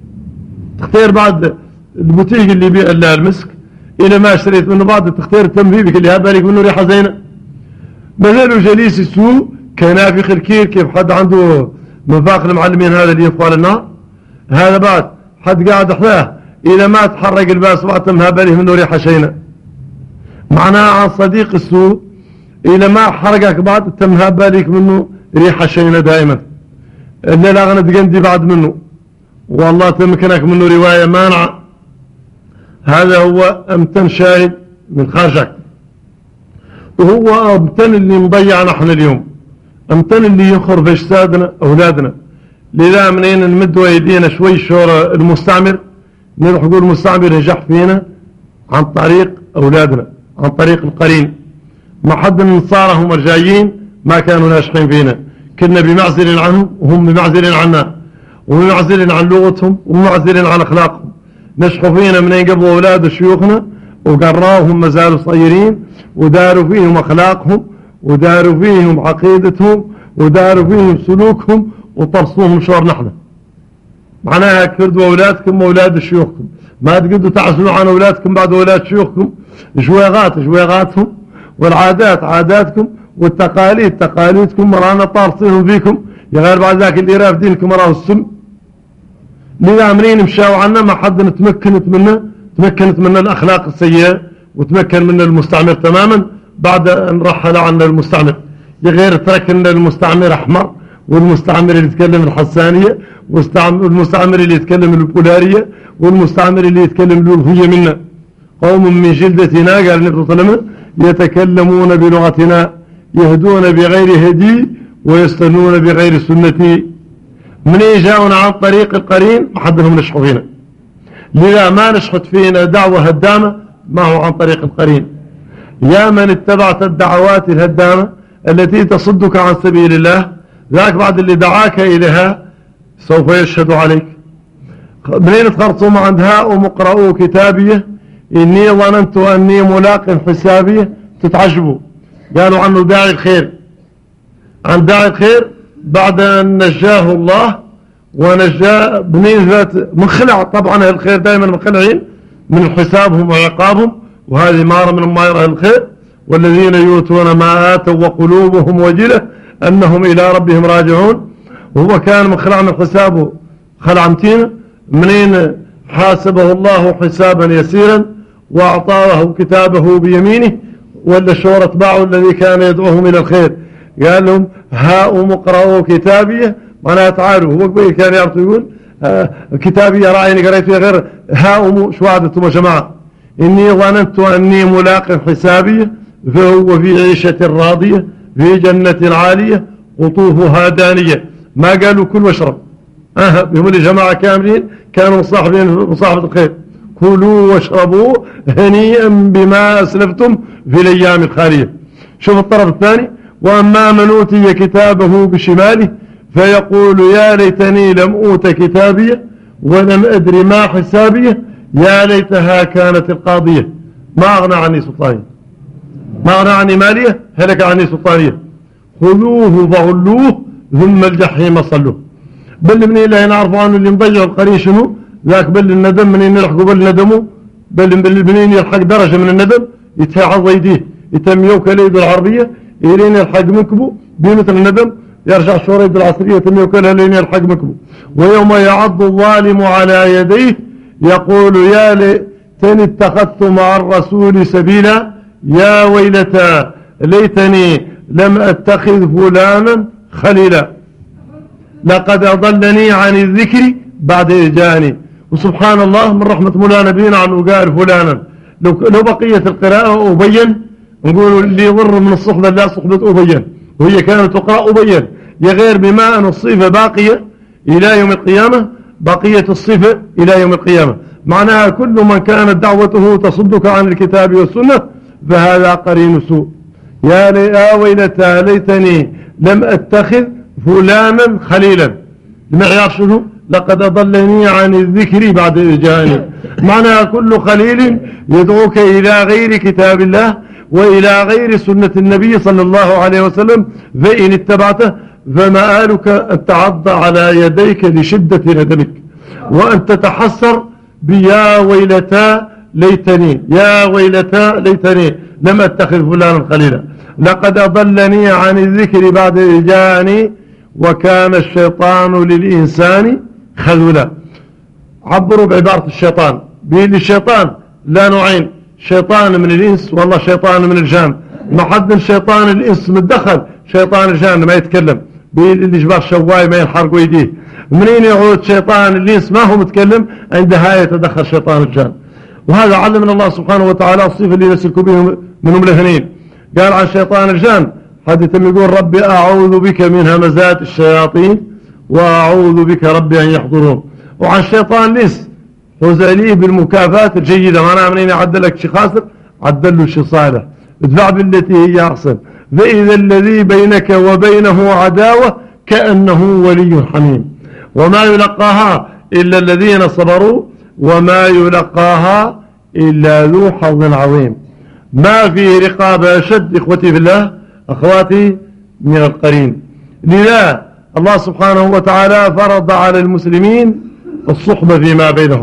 تختار بعد البوتيق اللي يبيع لها المسك إلى ما اشتريت منه بعد تختار التنبيبك اللي بالك منه ريحة زينة. مثل جليس السوء كنافخ الكير، كيف حد عنده منفاق المعلمين هذا اللي يفقى للنار، هذا بعد حد قاعد احلاه إذا ما تحرق الباس بعد تمها بالك منه ريحة شينة. معناها عن صديق السوء إذا ما حرقك بعد تمها بالك منه ريحة شينة دائما، اللي لا غنى تقندي بعد منه والله تمكنك منه رواية مانعة. هذا هو أمتن شاهد من خارجك، وهو أمتن اللي مضيع نحن اليوم، أمتن اللي يخر في أجسادنا أولادنا. لذا منين نمد ويدينا شوي شورى المستعمر، نروح نقول المستعمر ينجح فينا عن طريق أولادنا، عن طريق القرين. ما حد من صارهم الجايين ما كانوا ناجحين فينا، كنا بمعزل عنهم وهم بمعزل عنا، وبمعزل عن لغتهم وبمعزل عن أخلاقهم. نشحوا فينا منين قبل أولاد شيوخنا وقراوهم ما زالوا صغيرين، وداروا فيهم أخلاقهم وداروا فيهم عقيدتهم وداروا فيهم سلوكهم وطرصوهم مشوار نحن. معناها كردوا أولادكم وأولاد شيوخكم، ما تقدروا تعزلوا عن أولادكم بعد أولاد شيوخكم. جويغات جويغاتهم، والعادات عاداتكم، والتقاليد تقاليدكم، مرانا طارصينهم فيكم. يا غير بعد ذاك اللي راف دينكم مراه السم. لذا منين مشاو عنا ما حد تمكنت منه، تمكنت من الأخلاق السيئة وتمكن من المستعمر تماما بعد أن رحل عنا المستعمر. غير ترك أن المستعمر أحمر، والمستعمر اللي يتكلم الحسانية، والمستعمر اللي يتكلم البولارية، والمستعمر اللي يتكلم الألوهية منا. قوم من جلدتنا قال النبي صلى الله عليه وسلم يتكلمون بلغتنا يهدون بغير هدي ويستنون بغير سنتي. من جاءنا عن طريق القرين ما حد لهم نشحوا فينا. لذا ما نشحت فينا دعوة هدامة ما هو عن طريق القرين. يا من اتبعت الدعوات الهدامة التي تصدك عن سبيل الله، ذاك بعد اللي دعاك إليها سوف يشهد عليك. منين تخرصوا عندها ومقرأوا كتابية إني ظننت أني ملاق حسابية، تتعجبوا. قالوا عنه داعي الخير، عن داعي الخير بعد أن نجاه الله ونجاه بنين ذات منخلع. طبعا الخير دائما منخلعين من حسابهم وعقابهم، وهذه مارة من مائر الخير. والذين يؤتون ما آتوا وقلوبهم وجلة أنهم إلى ربهم راجعون. وهو كان منخلع من حسابه خلع متين، منين حاسبه الله حسابا يسيرا وأعطاه كتابه بيمينه، ولا شور اتباعه الذي كان يدعوهم إلى الخير. قال لهم هاؤم اقرأوا كتابيه، معناها تعالوا. هو قبل كان يعرف يقول آه كتابية رأيني قريت فيها غير هاؤم. شو عادتم يا جماعة؟ إني ظننت أني ملاق حسابيه فهو في عيشة راضية في جنة عالية قطوفها دانية. ما قالوا كل واشرب، آه بهم الجماعة كاملين كانوا مصاحبين مصاحبة الخير. كلوا واشربوا هنيئا بما أسلفتم في الأيام الخالية. شوف الطرف الثاني. وأما من أوتي كتابه بشماله فيقول يا ليتني لم أوت كتابي ولم أدري ما حسابيه يا ليتها كانت القاضية ما أغنى عني سلطانية ما أغنى عني مالية هلك عني سلطانية خذوه فغلوه ثم الجحيم صلوه. بل من إله نعرف عنه اللي مضيع القرين شنو ذاك بل الندم منين يلحقوا بل ندموا بل منين يلحق درجة من الندم يتعظ يديه يتم يوكل يد العربية إلين يلحق مكبه بمثل الندم يرجع شورى يد العصرية يتم يوكلها إلين يلحق مكبه. ويوم يعض الظالم على يديه يقول يا ليتني اتخذت مع الرسول سبيلا يا ويلتى ليتني لم أتخذ فلانا خليلا لقد أضلني عن الذكر بعد إذ جاءني. وسبحان الله من رحمة مولانا بينا عنه قال فلانا لو, لو بقية القراءة أبين نقول اللي يضر من الصحبة لا صحبة أبين وهي كانت تقرأ أبين يغير بما أن الصفة باقية إلى يوم القيامة بقية الصفة إلى يوم القيامة معناها كل من كانت دعوته تصدك عن الكتاب والسنة فهذا قرين سوء. يا لي ويلتى ليتني لم أتخذ فلانا خليلا المعيار شنو لقد أضلني عن الذكر بعد إذ جاءني معناها كل خليل يدعوك إلى غير كتاب الله وإلى غير سنة النبي صلى الله عليه وسلم فإن اتبعته فمآلك أن تعض على يديك لشدة ندمك وأن تتحسر بيا ويلتا ليتني يا ويلتا ليتني لم أتخذ فلانا خليلا لقد أضلني عن الذكر بعد إذ جاءني وكان الشيطان للإنسان خذولا. عبروا بعبارة الشيطان بيقول الشيطان لا نوعين شيطان من الإنس والله شيطان من الجان ما حد شيطان الإنس متدخل شيطان الجان ما يتكلم بيقول اللي جبار شواي ما ينحرق ويديه منين يعود شيطان الإنس ما هو متكلم عندها يتدخل شيطان الجان. وهذا علمنا الله سبحانه وتعالى الصفة اللي نسلك بهم منهم الاثنين قال عن شيطان الجان حد يتم يقول ربي أعوذ بك من همزات الشياطين وأعوذ بك ربي أن يحضرون. وعن شيطان الإنس وزاليه بالمكافآت الجيدة معناها منين يعدلك شي خاسر عدل له شي صالح ادفع بالتي هي أحسن فإذا الذي بينك وبينه عداوة كأنه ولي حميم وما يلقاها إلا الذين صبروا وما يلقاها إلا ذو حظ عظيم. ما فيه رقابة أشد إخوتي في الله أخواتي من القرين. لذا الله سبحانه وتعالى فرض على المسلمين الصحبة فيما بينهم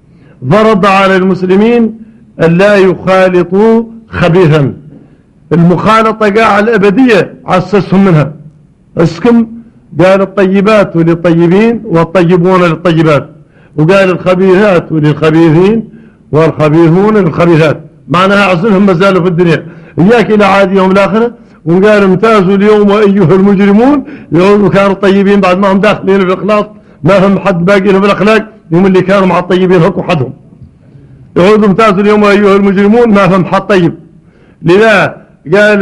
فرض على المسلمين أن لا يخالطوا خبيثا المخالطة قاع الأبدية عسسهم منها اسكم قال الطيبات للطيبين والطيبون للطيبات وقال الخبيثات للخبيثين والخبيثون للخبيثات معناها عزلهم ما زالوا في الدنيا إياك إلى عاد يوم الآخرة وقال امتازوا اليوم أيها المجرمون يقولوا كانوا طيبين بعد ما هم داخلين في الإخلاص ما هم حد باقي لهم الأخلاق هم اللي كانوا مع الطيبين هكوا حدهم يقولوا امتازوا اليوم أيها المجرمون ما هم حد طيب. لذا قال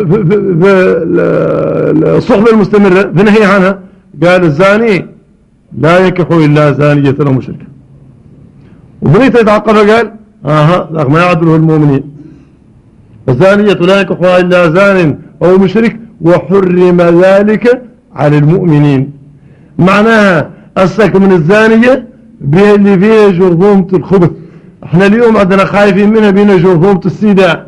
الصحبة المستمرة في نهي عنها قال الزاني لا ينكح إلا زانية أو مشركة وبنيت يتعقبها قال آها ما يعدله المؤمنين الزانية لا ينكحها إلا زان أو مشرك وحرم ذلك على المؤمنين معناها أسك من الزانية بها اللي فيها جرذومة الخبث احنا اليوم عندنا خايفين منها بينا جرذومة السيداء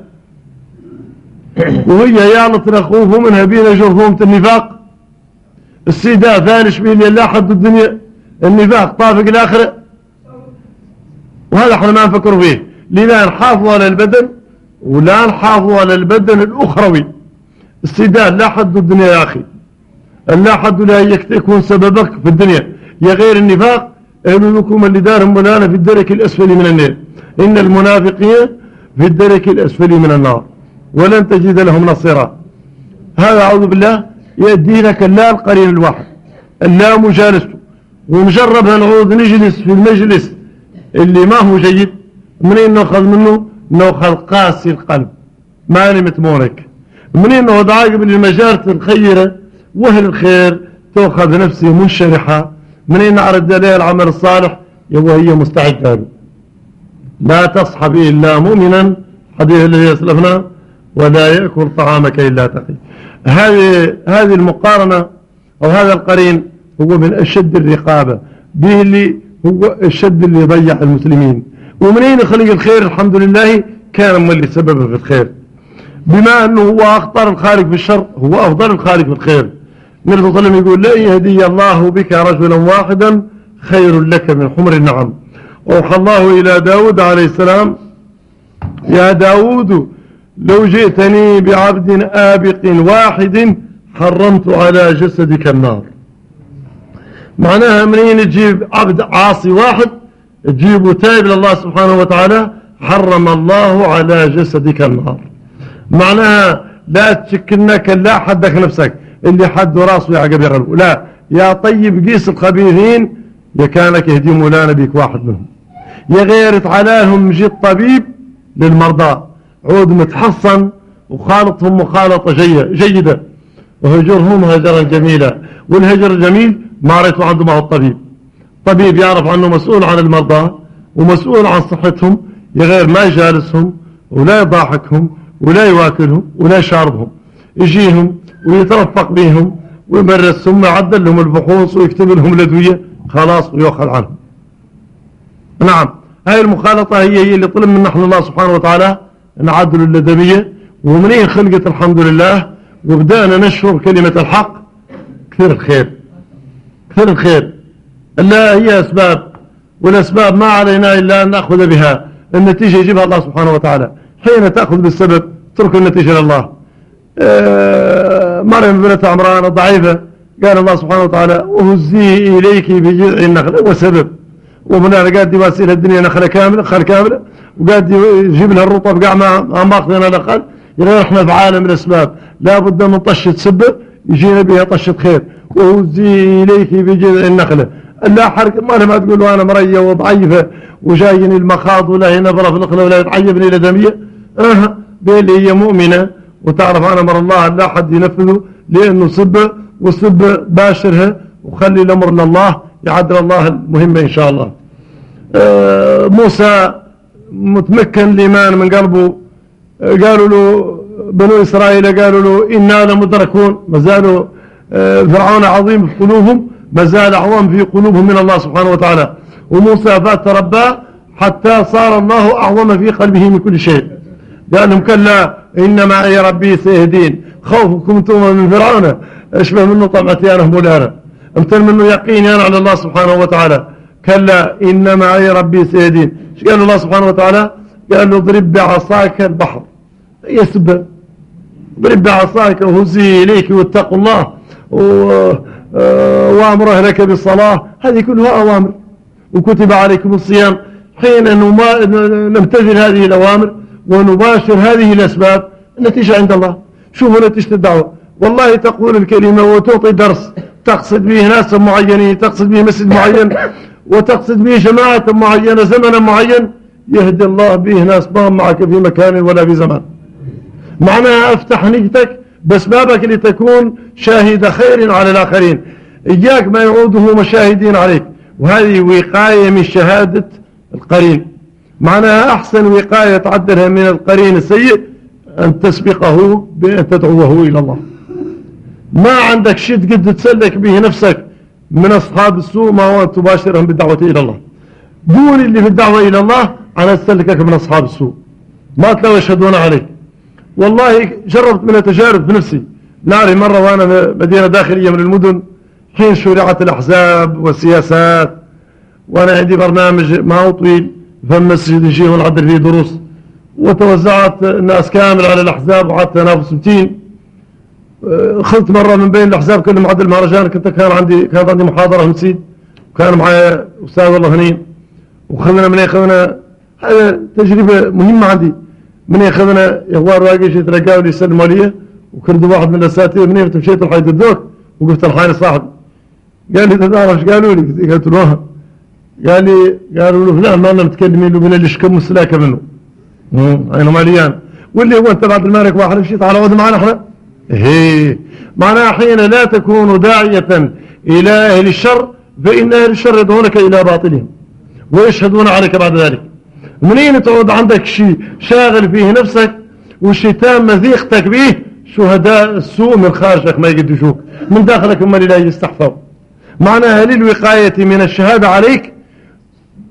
وهي يعلط نخوف منها بينا جرذومة النفاق السيداء ثاني شبيل لا حد الدنيا النفاق طافق الآخرة وهذا احنا ما نفكر فيه. لذا نحافظوا على البدن ولا نحافظوا على البدن الأخروي السيداء لا حد الدنيا يا أخي لا حد لا يكون سببك في الدنيا يا غير النفاق قالوا لكم اللي دارهم مولانا في الدرك الأسفل من النار إن المنافقين في الدرك الأسفل من النار ولن تجد لهم نصيرا. هذا أعوذ بالله يؤدي لك لا القرين الواحد لا مجالسته ونجرب نعود نجلس في المجلس اللي ما هو جيد منين نأخذ منه نأخذ قاسي القلب ما نمتمونك منين نأخذ عاقب المجارة الخيرة وهل الخير تأخذ نفسي منشرحة منين نعرض عليها العمل الصالح يبقى هي مستعدة لا تصحب إلا مؤمنا حديث الذي يسلفنا ولا يأكل طعامك إلا تقي. هذه هذه المقارنة أو هذا القرين هو من أشد الرقابة به اللي هو الشد اللي يضيع المسلمين. ومنين خلق الخير؟ الحمد لله كان من اللي سببه في الخير، بما أنه هو أخطر الخالق في الشر هو أفضل الخالق في الخير. النبي صلى الله عليه وسلم يقول لا يهدي الله بك رجلا واحدا خير لك من حمر النعم. وأوحى الله إلى داود عليه السلام يا داود لو جئتني بعبد آبق واحد حرمت على جسدك النار. معناها منين تجيب عبد عاصي واحد تجيبه تائب لله سبحانه وتعالى حرم الله على جسدك النار. معناها لا تشكلنك لا حدك نفسك اللي حد راسه يعقب يغلب، لا يا طيب قيس الخبيثين يا كانك يهدي مولانا بيك واحد منهم، يا غير تعالالهم جيت طبيب للمرضى عود متحصن وخالطهم مخالطة جيدة وهجرهم هجرا جميلا. والهجر الجميل ما رأيته عنده معه الطبيب، طبيب يعرف عنه مسؤول عن المرضى ومسؤول عن صحتهم، يا غير ما يجالسهم ولا يضاحكهم ولا يواكلهم ولا يشاربهم، يجيهم ويترفق بهم ويمرسهم ويعدل لهم البحوث ويكتب لهم الأدوية خلاص ويأخذ عنهم. نعم هاي المخالطة هي هي اللي طلب من نحن الله سبحانه وتعالى نعدل الأدبية. ومنين خلقت الحمد لله وبدأنا نشر كلمة الحق كثير الخير كثير الخير. لا هي أسباب، والأسباب ما علينا إلا أن نأخذ بها، النتيجة يجيبها الله سبحانه وتعالى. حين تأخذ بالسبب ترك النتيجة لله. آه مريم بنت عمران الضعيفة قال الله سبحانه وتعالى وهزي إليك بجذع النخلة وسبب، ومن هذا قاعد يواسيلها الدنيا نخلة كاملة خل كاملة وقاعد يجيب لها الرطب قاع ما ماخذنا الأقل. يعني احنا في عالم الأسباب لا بد من طشة سبب يجينا بها طشة خير. وهزي إليك بجذع النخلة لا حرك ما لما تقولوا أنا مرية وضعيفة وجايني المخاض ولا هي نبرة في النخلة ولا يتعيبني لدمية اه بيلي هي مؤمنة وتعرف أنا أمر الله لا حد ينفذه لأنه سب وسب باشرها وخلي الأمر لله يعدل الله المهمة إن شاء الله. آه موسى متمكن الإيمان من قلبه، قالوا له بنو إسرائيل قالوا له إنا لمدركون، ما زالوا آه فرعون عظيم في قلوبهم ما زال أعظم في قلوبهم من الله سبحانه وتعالى. وموسى فات رباه حتى صار الله أعظم في قلبه من كل شيء. قال لهم كلا إن معي ربي سيهدين. خوفكم انتم من فرعون اشبه منه طمعتي أنا مولانا، امتن منه يقيني أنا على الله سبحانه وتعالى. كلا إن معي ربي سيهدين. ايش قال الله سبحانه وتعالى؟ قال له اضرب بعصاك البحر، يسب اضرب بعصاك وهزي إليك واتقوا الله وأمر أهلك بالصلاة. هذه كلها أوامر. وكتب عليكم الصيام. حين نمتثل هذه الأوامر ونباشر هذه الأسباب النتيجة عند الله. شوفوا نتيجة الدعوة، والله تقول الكلمة وتعطي درس تقصد به ناس معينين، تقصد به مسجد معين وتقصد به جماعة معينة زمنا معين، يهدي الله به ناس ما معك في مكان ولا في زمان. معناها افتح نيتك بأسبابك لتكون شاهد خير على الآخرين، إياك ما يعوده مشاهدين عليك. وهذه وقاية من شهادة القرين. معناها أحسن وقاية تعدلها من القرين السيء أن تسبقه بأن تدعوه إلى الله. ما عندك شيء قد تسلك به نفسك من أصحاب السوء ما هو أن تباشرهم بالدعوة إلى الله. دون اللي في الدعوة إلى الله أنا أسلكك من أصحاب السوء ما تلو يشهدون عليك. والله جربت من التجارب بنفسي. ناري مرة وأنا مدينة داخلية من المدن حين شرعت الأحزاب والسياسات، وأنا عندي برنامج ما هو طويل فالمسجد يجي ونعدل فيه دروس، وتوزعت الناس كامل على الأحزاب وعدت تنافس متين. خلت مرة من بين الأحزاب كلهم معدل مهرجان، كنت كان عندي كانت عندي محاضرة نسيت وكان معي أستاذ الله هنين، وخذنا من ياخذنا هذا تجربة مهمة عندي. من ياخذنا يغوار واقي شيء تلقاوا لي يسلموا علي، وكرد واحد من الأساتذة من يفتح مشيت الحي الدوك وقفت الحين صاحب قال لي تدار ايش قالوا لي؟ قلت له قال لي قالوا له فلان ما لنا متكلمين له من اللي شكم السلاكه منه عينه مليان، واللي هو انت بعد المالك واحد مشيت على ود معنا احنا هي. معناها حين لا تكون داعية إلى أهل الشر فإن أهل الشر يدعونك إلى باطلهم ويشهدون عليك بعد ذلك. منين تعود عندك شيء شاغل فيه نفسك والشيطان مذيقتك به، شهداء السوء من خارجك ما يقدشوك، من داخلك هم لا يستحفوا. معناها للوقاية من الشهادة عليك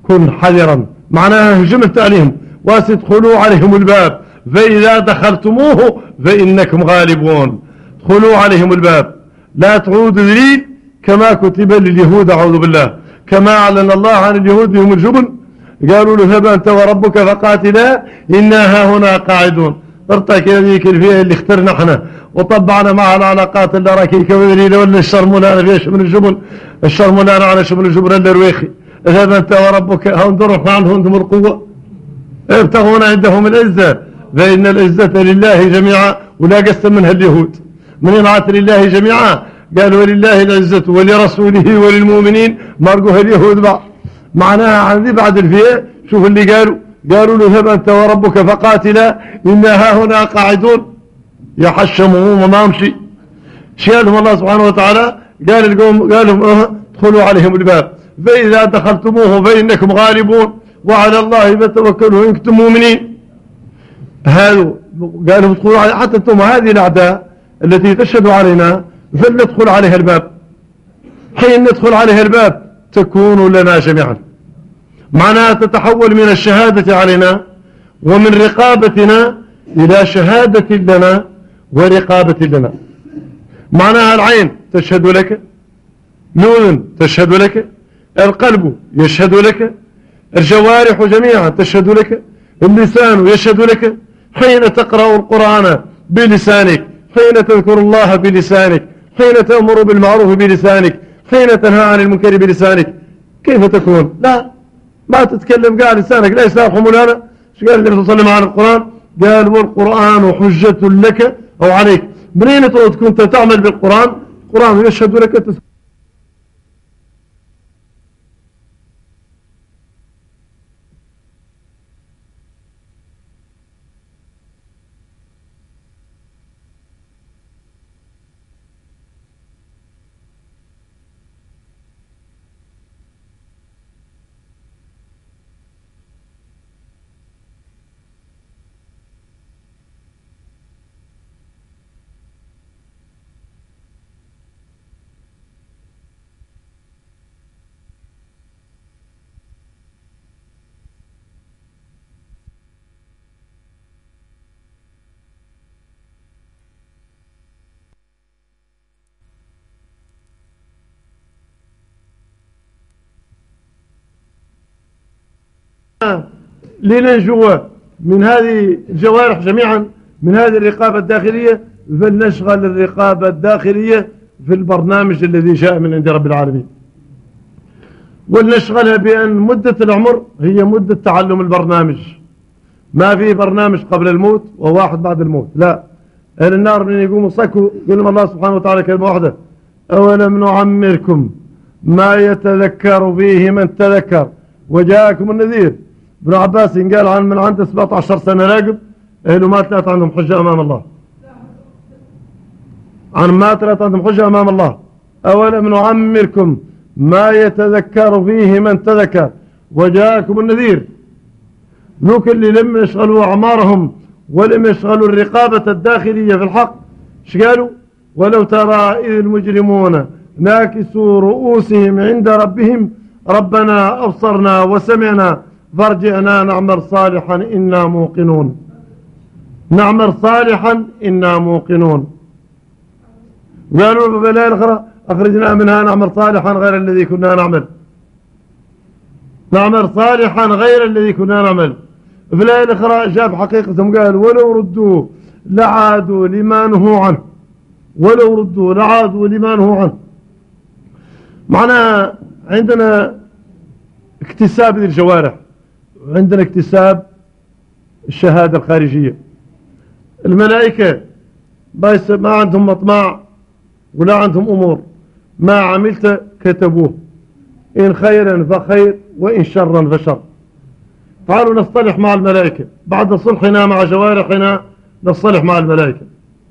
كن حذرا، معناها هجمت عليهم وستدخلوا عليهم الباب، فإذا دخلتموه فإنكم غالبون. ادخلوا عليهم الباب، لا تعودوا ذليل كما كتب لليهود، أعوذ بالله، كما أعلن الله عن اليهود بهم الجبن، قالوا له اذهب أنت وربك فقاتلا إنا ها هنا قاعدون. ارتك هذيك الفئة اللي اخترنا احنا وطبعنا معها العلاقات اللي راكيك ودليل، ولا الشر مولانا فيها شمن الجبن، الشر مولانا على شمن الجبن الرويخي. اذهب أنت وربك، هندر احنا عندهم القوة، ابتغون عندهم العزة، فإن العزة لله جميعا، ولا قسم منها اليهود من ينعت لله جميعا، قالوا ولله العزة ولرسوله وللمؤمنين، مرقوها اليهود بعض. معناها عن ذي بعد الفئة شوف اللي قالوا، قالوا له اذهب أنت وربك فقاتلا إنا ها هنا قاعدون، يحشموا وما امشي. شالهم الله سبحانه وتعالى، قال القوم قال لهم اه ادخلوا عليهم الباب، فإذا دخلتموه فإنكم غالبون وعلى الله فتوكلوا إن كنتم مؤمنين. هذا قالوا ادخلوا علي، حتى انتم هذه الأعداء التي تشهد علينا فلندخل عليها الباب، حين ندخل عليها الباب تكون لنا جميعا، معناها تتحول من الشهادة علينا ومن رقابتنا إلى شهادة لنا ورقابة لنا. معناها العين تشهد لك، الأذن تشهد لك، القلب يشهد لك، الجوارح جميعا تشهد لك، اللسان يشهد لك، حين تقرأ القرآن بلسانك، حين تذكر الله بلسانك، حين تأمر بالمعروف بلسانك، حين تنهى عن المنكر بلسانك، كيف تكون؟ لا ما تتكلم قال لسانك لا يسامح مولانا. ايش قال النبي صلى الله عليه وسلم عن القرآن؟ قال والقرآن حجة لك أو عليك. منين تعود كنت تعمل بالقرآن؟ القرآن يشهد لك تس... لننجو من هذه الجوارح جميعا، من هذه الرقابة الداخلية، فلنشغل الرقابة الداخلية في البرنامج الذي جاء من عند رب العالمين، ولنشغلها بأن مدة العمر هي مدة تعلم البرنامج. ما في برنامج قبل الموت وواحد بعد الموت، لا. أهل النار من يقوموا صكوا يقول لهم الله سبحانه وتعالى كلمة واحدة: أولم نعمركم ما يتذكر فيه من تذكر وجاءكم النذير. ابن عباس قال عن من عنده سبعة عشر سنة راقب أهله ما ثلاث عندهم حجة أمام الله، عن ما ثلاث عندهم حجة أمام الله. أولم نعمركم ما يتذكر فيه من تذكر وجاءكم النذير. ذوك اللي لم يشغلوا أعمارهم ولم يشغلوا الرقابة الداخلية في الحق، ايش قالوا؟ ولو ترى إذ المجرمون ناكسوا رؤوسهم عند ربهم ربنا أبصرنا وسمعنا فارجعنا نعمل صالحا إنا موقنون. نعمل صالحا إنا موقنون. قالوا بالآية الأخرى: أخرجنا منها نعمل صالحا غير الذي كنا نعمل. نعمل صالحا غير الذي كنا نعمل. في الآية الأخرى جاب حقيقتهم قال: ولو ردوا لعادوا لما نهوا عنه. ولو ردوا لعادوا لما نهوا عنه. معناها عندنا اكتساب للجوارح، عندنا اكتساب الشهادة الخارجية. الملائكة ما عندهم مطمع ولا عندهم أمور، ما عملت كتبوه، إن خيرا فخير وإن شرا فشر. تعالوا نصطلح مع الملائكة، بعد صلحنا مع جوارحنا نصطلح مع الملائكة،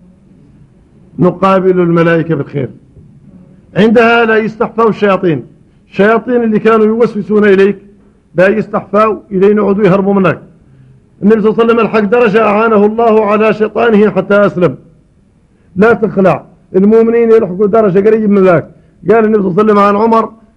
نقابل الملائكة بالخير. عندها لا يستحفوا الشياطين. الشياطين اللي كانوا يوسوسون إليك لا يستحفوا إلي نعودوا يهربوا منك. النبي صلى الله عليه وسلم الحق درجة أعانه الله على شيطانه حتى أسلم. لا تخلع، المؤمنين يلحقوا درجة قريب من ذاك. قال النبي صلى الله عليه وسلم عن عمر: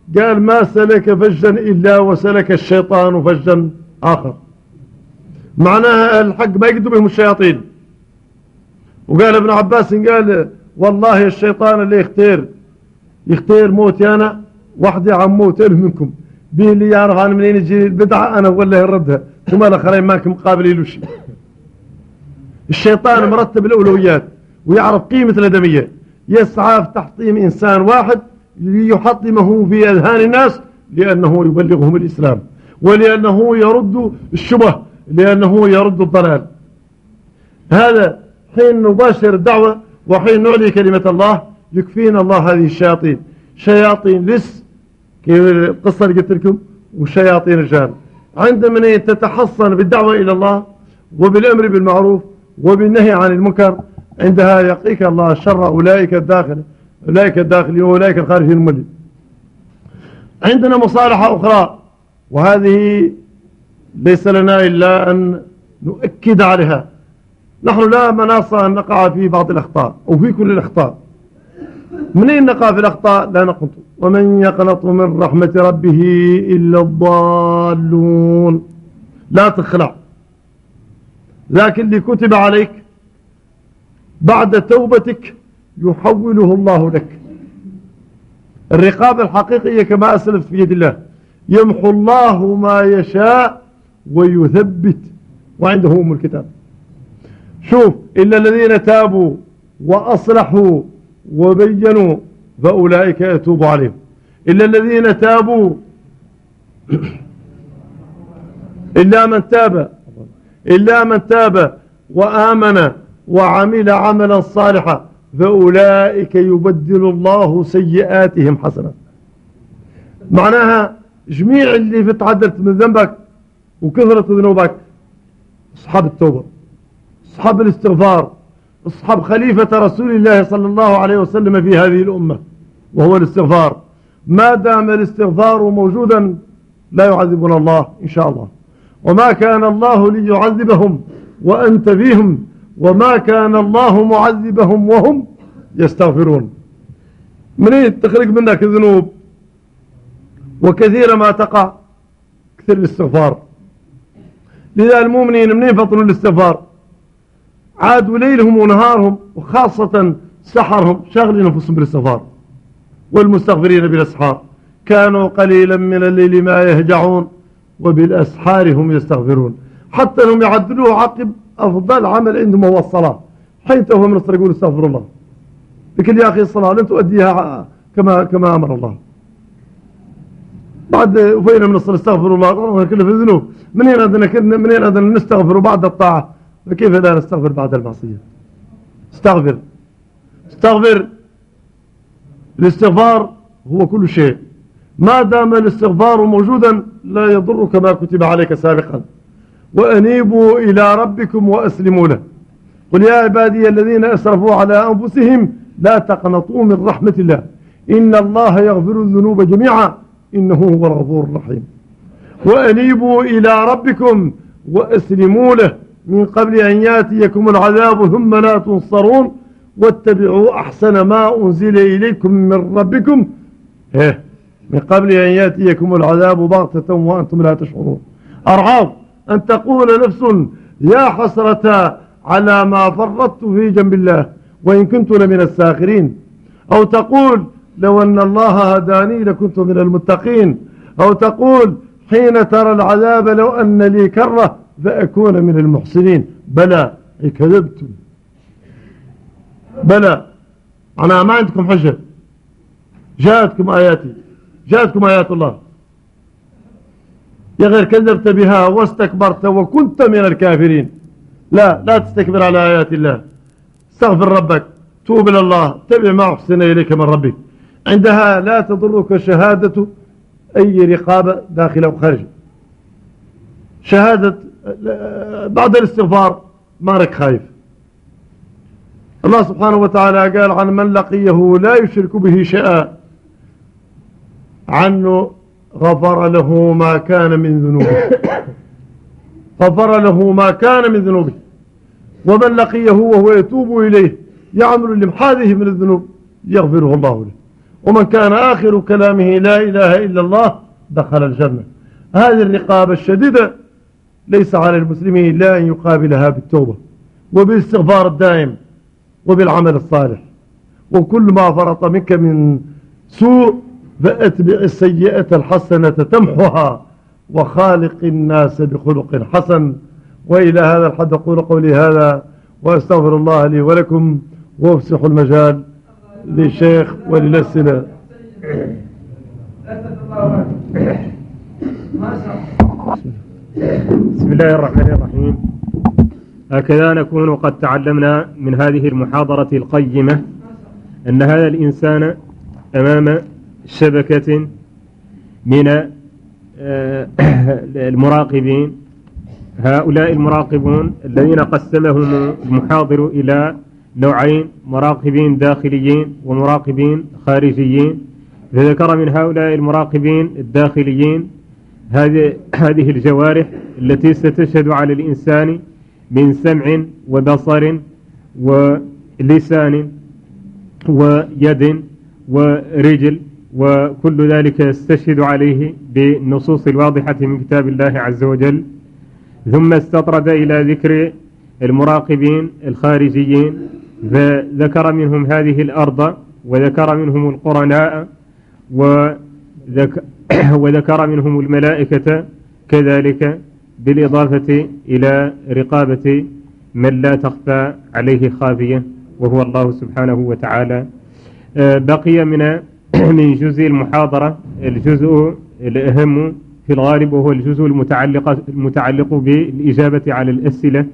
قال ما سلك فجا إلا وسلك الشيطان فجا آخر. معناها الحق ما يقدر بهم الشياطين. وقال ابن عباس قال والله الشيطان اللي يختار يختار موتي أنا وحدي عن موت ألف منكم به اللي يعرف عن منين يجي البدعة أنا ولا يردها ثم الآخرين ماكم مقابل له شيء. الشيطان مرتب الأولويات ويعرف قيمة الأدمية، يسعى في تحطيم إنسان واحد ليحطمه في أذهان الناس لأنه يبلغهم الإسلام ولأنه يرد الشبه لأنه يرد الضلال. هذا حين نباشر الدعوة وحين نعلي كلمة الله يكفينا الله هذه الشياطين، شياطين لس قصة اللي قلت لكم وشياطين الجان. عندما تتحصن بالدعوة إلى الله وبالأمر بالمعروف وبالنهي عن المنكر عندها يقيك الله شر أولئك الداخل أولئك الداخلين وأولئك الخارجين الملي. عندنا مصالحة أخرى وهذه ليس لنا إلا أن نؤكد عليها. نحن لا مناص أن نقع في بعض الأخطاء أو في كل الأخطاء. منين نقع في الأخطاء؟ لا نقنط. ومن يقنط من رحمة ربه إلا الضالون. لا تخلع، لكن اللي كتب عليك بعد توبتك يحوله الله لك. الرقابة الحقيقية كما أسلفت في يد الله، يمحو الله ما يشاء ويثبت وعنده أم الكتاب. شوف، إلا الذين تابوا وأصلحوا وبينوا فأولئك يتوب عليهم. إلا الذين تابوا إلا من تاب إلا من تاب وآمن وعمل عملا صالحا فأولئك يبدل الله سيئاتهم حسنات. معناها جميع اللي فتعدلت من ذنبك وكثرة ذنوبك أصحاب التوبة، أصحاب الاستغفار، أصحاب خليفة رسول الله صلى الله عليه وسلم في هذه الأمة وهو الاستغفار. ما دام الاستغفار موجودا لا يعذبنا الله إن شاء الله. وما كان الله ليعذبهم وأنت فيهم وما كان الله معذبهم وهم يستغفرون. منين تخرج منك الذنوب وكثيرا ما تقع كثير الاستغفار. لذا المؤمنين منين فطنوا الاستغفار؟ عادوا ليلهم ونهارهم وخاصة سحرهم شغلين أنفسهم بالاستغفار. والمستغفرين بالأسحار كانوا قليلا من الليل ما يهجعون وبالأسحار هم يستغفرون. حتى انهم يعدلوه عقب أفضل عمل عندهم هو الصلاة. حين توهم من الصلاة يقول استغفر الله، لكن يا أخي الصلاة لن تؤديها كما كما أمر الله. بعد وفينا من الصلاة استغفر الله كله في الذنوب. منين أذن منين أذن نستغفر بعد الطاعة، فكيف لا نستغفر بعد المعصية؟ استغفر استغفر. الاستغفار هو كل شيء. ما دام الاستغفار موجودا لا يضرك ما كتب عليك سابقا. وأنيبوا إلى ربكم وأسلموا له. قل يا عبادي الذين أسرفوا على أنفسهم لا تقنطوا من رحمة الله إن الله يغفر الذنوب جميعا إنه هو الغفور الرحيم. وأنيبوا إلى ربكم وأسلموا له من قبل أن يأتيكم العذاب ثم لا تنصرون واتبعوا أحسن ما أنزل إليكم من ربكم من قبل أن يأتيكم العذاب بغتة وأنتم لا تشعرون. أرعاب أن تقول نفس يا حسرة على ما فرطت في جنب الله وإن كنت لمن الساخرين، أو تقول لو أن الله هداني لكنت من المتقين، أو تقول حين ترى العذاب لو أن لي كرة فأكون من المحسنين. بلى كذبتم، بلى أنا ما عندكم حجة، جاءتكم آياتي جاءتكم آيات الله يا غير كذبت بها واستكبرت وكنت من الكافرين. لا لا تستكبر على آيات الله. استغفر ربك، توب إلى الله، تبع ما أحسن إليك من ربك. عندها لا تضرك شهادة أي رقابة داخل أو خارج. شهادة بعد الاستغفار ما لك خايف. الله سبحانه وتعالى قال عن من لقيه لا يشرك به شيئا عنه غفر له ما كان من ذنوبه غفر له ما كان من ذنوبه. ومن لقيه وهو يتوب إليه يعمل لمحاذه من الذنوب يغفره الله له ومن كان آخر كلامه لا إله إلا الله دخل الجنة. هذه الرقابة الشديدة ليس على المسلمين إلا أن يقابلها بالتوبة وبالاستغفار الدائم وبالعمل الصالح. وكل ما فرط منك من سوء فأتبع السيئة الحسنة تمحها وخالق الناس بخلق حسن. وإلى هذا الحد أقول قولي هذا وأستغفر الله لي ولكم وأفسح المجال للشيخ وللأسئلة. بسم الله الرحمن الرحيم. هكذا نكون قد تعلمنا من هذه المحاضرة القيمة أن هذا الإنسان أمام شبكة من المراقبين. هؤلاء المراقبون الذين قسمهم المحاضر إلى نوعين: مراقبين داخليين ومراقبين خارجيين. فذكر من هؤلاء المراقبين الداخليين هذه هذه الجوارح التي ستشهد على الإنسان من سمع وبصر ولسان ويد ورجل، وكل ذلك يستشهد عليه بالنصوص الواضحة من كتاب الله عز وجل. ثم استطرد إلى ذكر المراقبين الخارجيين، فذكر منهم هذه الأرض، وذكر منهم القرناء، وذكر منهم الملائكة كذلك، بالإضافة إلى رقابة من لا تخفى عليه خافية وهو الله سبحانه وتعالى. بقي من من جزء المحاضرة الجزء الأهم في الغالب، وهو الجزء المتعلق المتعلق بالإجابة على الأسئلة.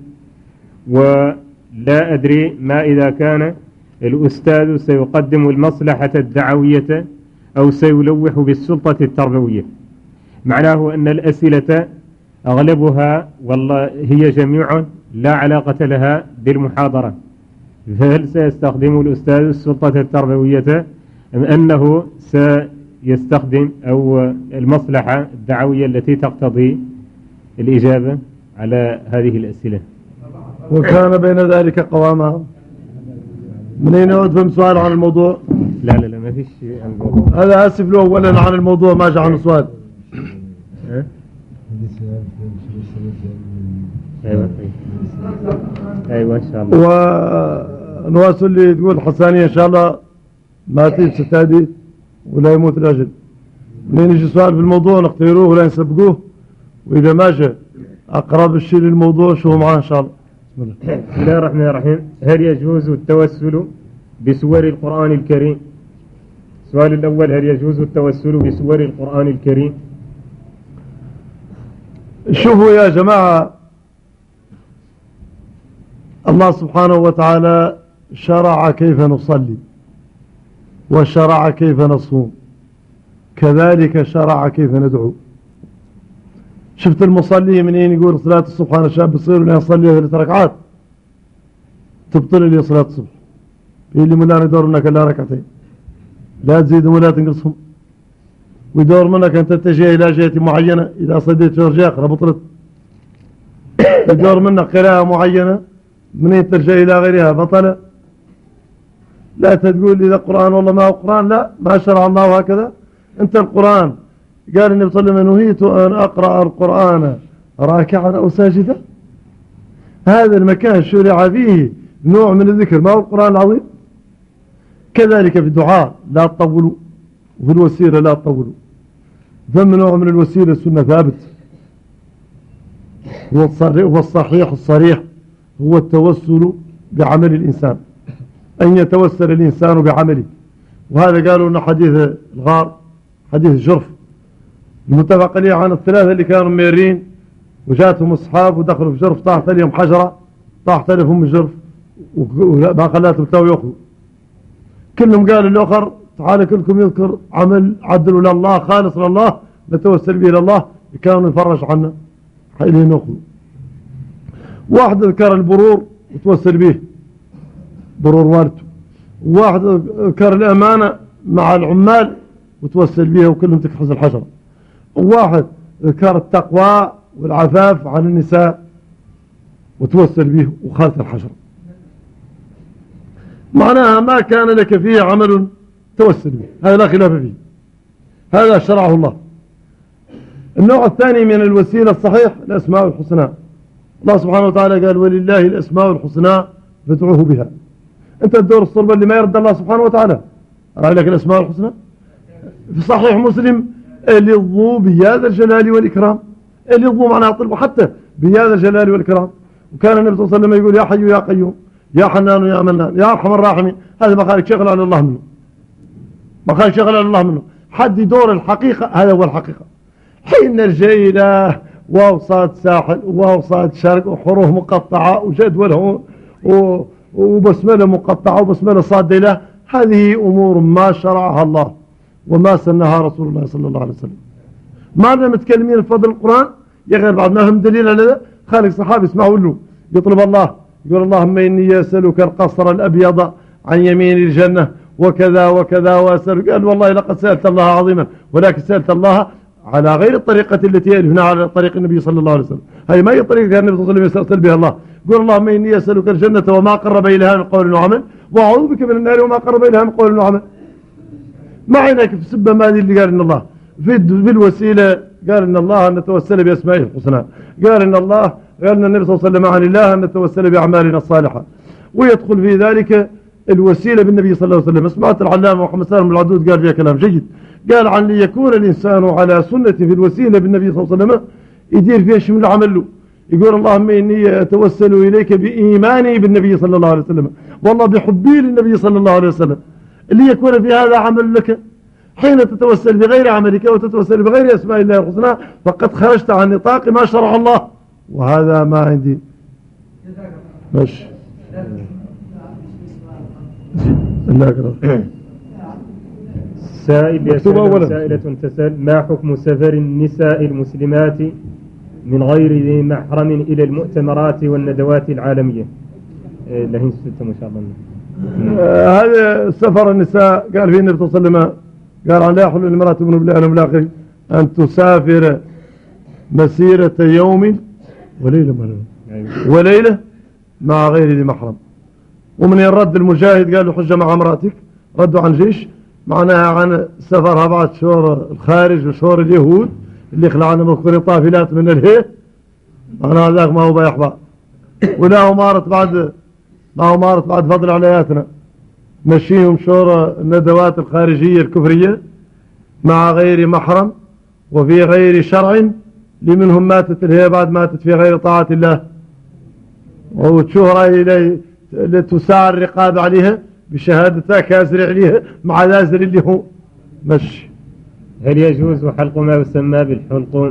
ولا أدري ما إذا كان الأستاذ سيقدم المصلحة الدعوية أو سيلوح بالسلطة التربوية. معناه أن الأسئلة أغلبها والله هي جميع لا علاقة لها بالمحاضرة، فهل سيستخدم الأستاذ السلطة التربوية أم أنه سيستخدم أو المصلحة الدعوية التي تقتضي الإجابة على هذه الأسئلة؟ وكان بين ذلك قواما. منين أفهم سؤال عن الموضوع؟ لا لا لا ما فيش عن الموضوع. هذا آسف له أولا عن الموضوع، ما جاء عنه سؤال. أه؟ أيوة أيوة إن شاء الله. ونواس اللي تقول حسانية إن شاء الله ما تيجي ستادي ولا يموت الأجل. منين يجي سؤال في الموضوع نختيروه ولا نسبقوه، وإذا ما جاء أقرب الشيء للموضوع شو معاه إن شاء الله. بسم الله الرحمن الرحيم. هل يجوز التوسل بسور القرآن الكريم؟ السؤال الأول: هل يجوز التوسل بسور القرآن الكريم؟ شوفوا يا جماعة، الله سبحانه وتعالى شرع كيف نصلي وشرع كيف نصوم، كذلك شرع كيف ندعو. شفت المصلي منين يقول صلاة الصبح أنا شاب بصير ولا يصلي ثلاث ركعات تبطل لي صلاة الصبح، في اللي ملا يدور منك إلا ركعتين، لا تزيدهم ولا تنقصهم، ويدور منك أن تتجه إلى جهة معينة، إذا صديت رجاء أخرى بطلت. يدور منك قراءة معينة منين ترجع إلى غيرها بطل. لا تقول إذا قرآن والله ما هو قرآن، لا، ما شرع الله هكذا. أنت القرآن قال النبي صلى الله عليه وسلم: نهيت أن أقرأ القرآن راكعا أو ساجدا. هذا المكان شرع فيه نوع من الذكر، ما هو القرآن العظيم. كذلك في الدعاء لا تطولوا، وفي الوسيلة لا تطولوا. ثم نوع من الوسيلة السنة ثابت، هو الصحيح الصريح، هو التوسل بعمل الإنسان، أن يتوسل الإنسان بعمله. وهذا قالوا أنه حديث الغار، حديث الجرف المتفق عليه عن الثلاثة اللي كانوا ميرين وجاتهم أصحاب ودخلوا في جرف، طاحت لهم حجرة، طاحت لهم الجرف وما خلاتهم تو يأخذوا. كلهم قالوا الآخر: تعالى كلكم يذكر عمل عدلوا لله خالص لله نتوسل به لله، كانوا يفرج عنا حيلي نأخذوا. واحد ذكر البرور وتوسل به، برور والده. واحد ذكر الأمانة مع العمال وتوسل بها وكلهم تكحز الحجرة. وواحد ذكر التقوى والعفاف عن النساء وتوسل به وخالت الحجرة. معناها ما كان لك فيه عمل توسل به، هذا لا خلاف فيه، هذا شرعه الله. النوع الثاني من الوسيلة الصحيح الأسماء الحسنى. الله سبحانه وتعالى قال ولله الأسماء الحسنى فادعوه بها. أنت الدور الصلبة اللي ما يرد الله سبحانه وتعالى رأي لك الأسماء الحسنى في صحيح مسلم للضو بهذا الجلال والإكرام، للضو معناها طلب حتى بهذا الجلال والإكرام. وكان النبي صلى الله عليه وسلم يقول يا حي يا قيوم يا حنان يا منان يا أرحم الراحمين. هذا ما خالك شغل على الله منه، ما خالك شغل على الله منه. حد دور الحقيقة، هذا هو الحقيقة. حين نرجع إلى واو صاد ساحل وواو صاد شرق وحروف مقطعة وجدول وبسملة مقطعة وبسملة صاد له، هذه أمور ما شرعها الله وما سنها رسول الله صلى الله عليه وسلم. ما لنا متكلمين بفضل القرآن يا غير بعض ما هم دليل على ذا. خالق صحابي اسمعوا له يطلب الله يقول اللهم إني أسألك القصر الأبيض عن يمين الجنة وكذا وكذا وأسألك. قال والله لقد سألت الله عظيما ولكن سألت الله على غير الطريقة التي ألفنا على طريق النبي صلى الله عليه وسلم. هذه ما هي طريقة كان النبي صلى الله عليه وسلم يسأل بها الله. يقول اللهم إني أسألك الجنة وما قرب إليها من قول وعمل وأعوذ بك من النار وما قرب إليها من قول وعمل. ما عينك في سبة ما هذه اللي قال إن الله في بالوسيلة قال إن الله أن نتوسل بأسمائه الحسنى. قال إن الله قال إن النبي صلى الله عليه وسلم عن الله أن نتوسل بأعمالنا الصالحة. ويدخل في ذلك الوسيلة بالنبي صلى الله عليه وسلم. سمعت العلامة محمد سالم العدود قال فيها كلام جيد، قال عن ليكون الإنسان على سنة في الوسيلة بالنبي صلى الله عليه وسلم يدير فيها شمل عمله. يقول اللهم إني أتوسل إليك بإيماني بالنبي صلى الله عليه وسلم والله بحبي للنبي صلى الله عليه وسلم. اللي يكون في هذا عمل لك. حين تتوسل بغير عملك وتتوسل بغير أسماء الله الحسنى فقد خرجت عن نطاق ما شرع الله، وهذا ما عندي. ماشي سائل يسأل سائلة تسأل ما حكم سفر النساء المسلمات من غير ذي محرم إلى المؤتمرات والندوات العالمية؟ لهن ستة ما شاء الله. آه هذا سفر النساء قال فيه النبي صلى الله عليه وسلم قال عن لا يحل للمرأة من بالله يوم الآخر أن تسافر مسيرة يوم وليلة وليلة مع غير ذي محرم. ومن الرد المجاهد قال له حجة مع امرأتك ردوا عن جيش معناها عن سفرها بعد شهور الخارج وشهور اليهود اللي خلعنا مذكورين طافلات من الهي معناها ذاك ما هو بيحبع. ولا مارت بعد ما هو مارت بعد فضل علياتنا مشيهم شهور الندوات الخارجية الكفرية مع غير محرم وفي غير شرع لمنهم ماتت الهي بعد ماتت في غير طاعة الله وتشهر إليه لتساعر الرقاب عليها بشهادتها كازر عليها مع ذازر اللي هو مشي. هل يجوز حلق ما يسمى بالحلقون؟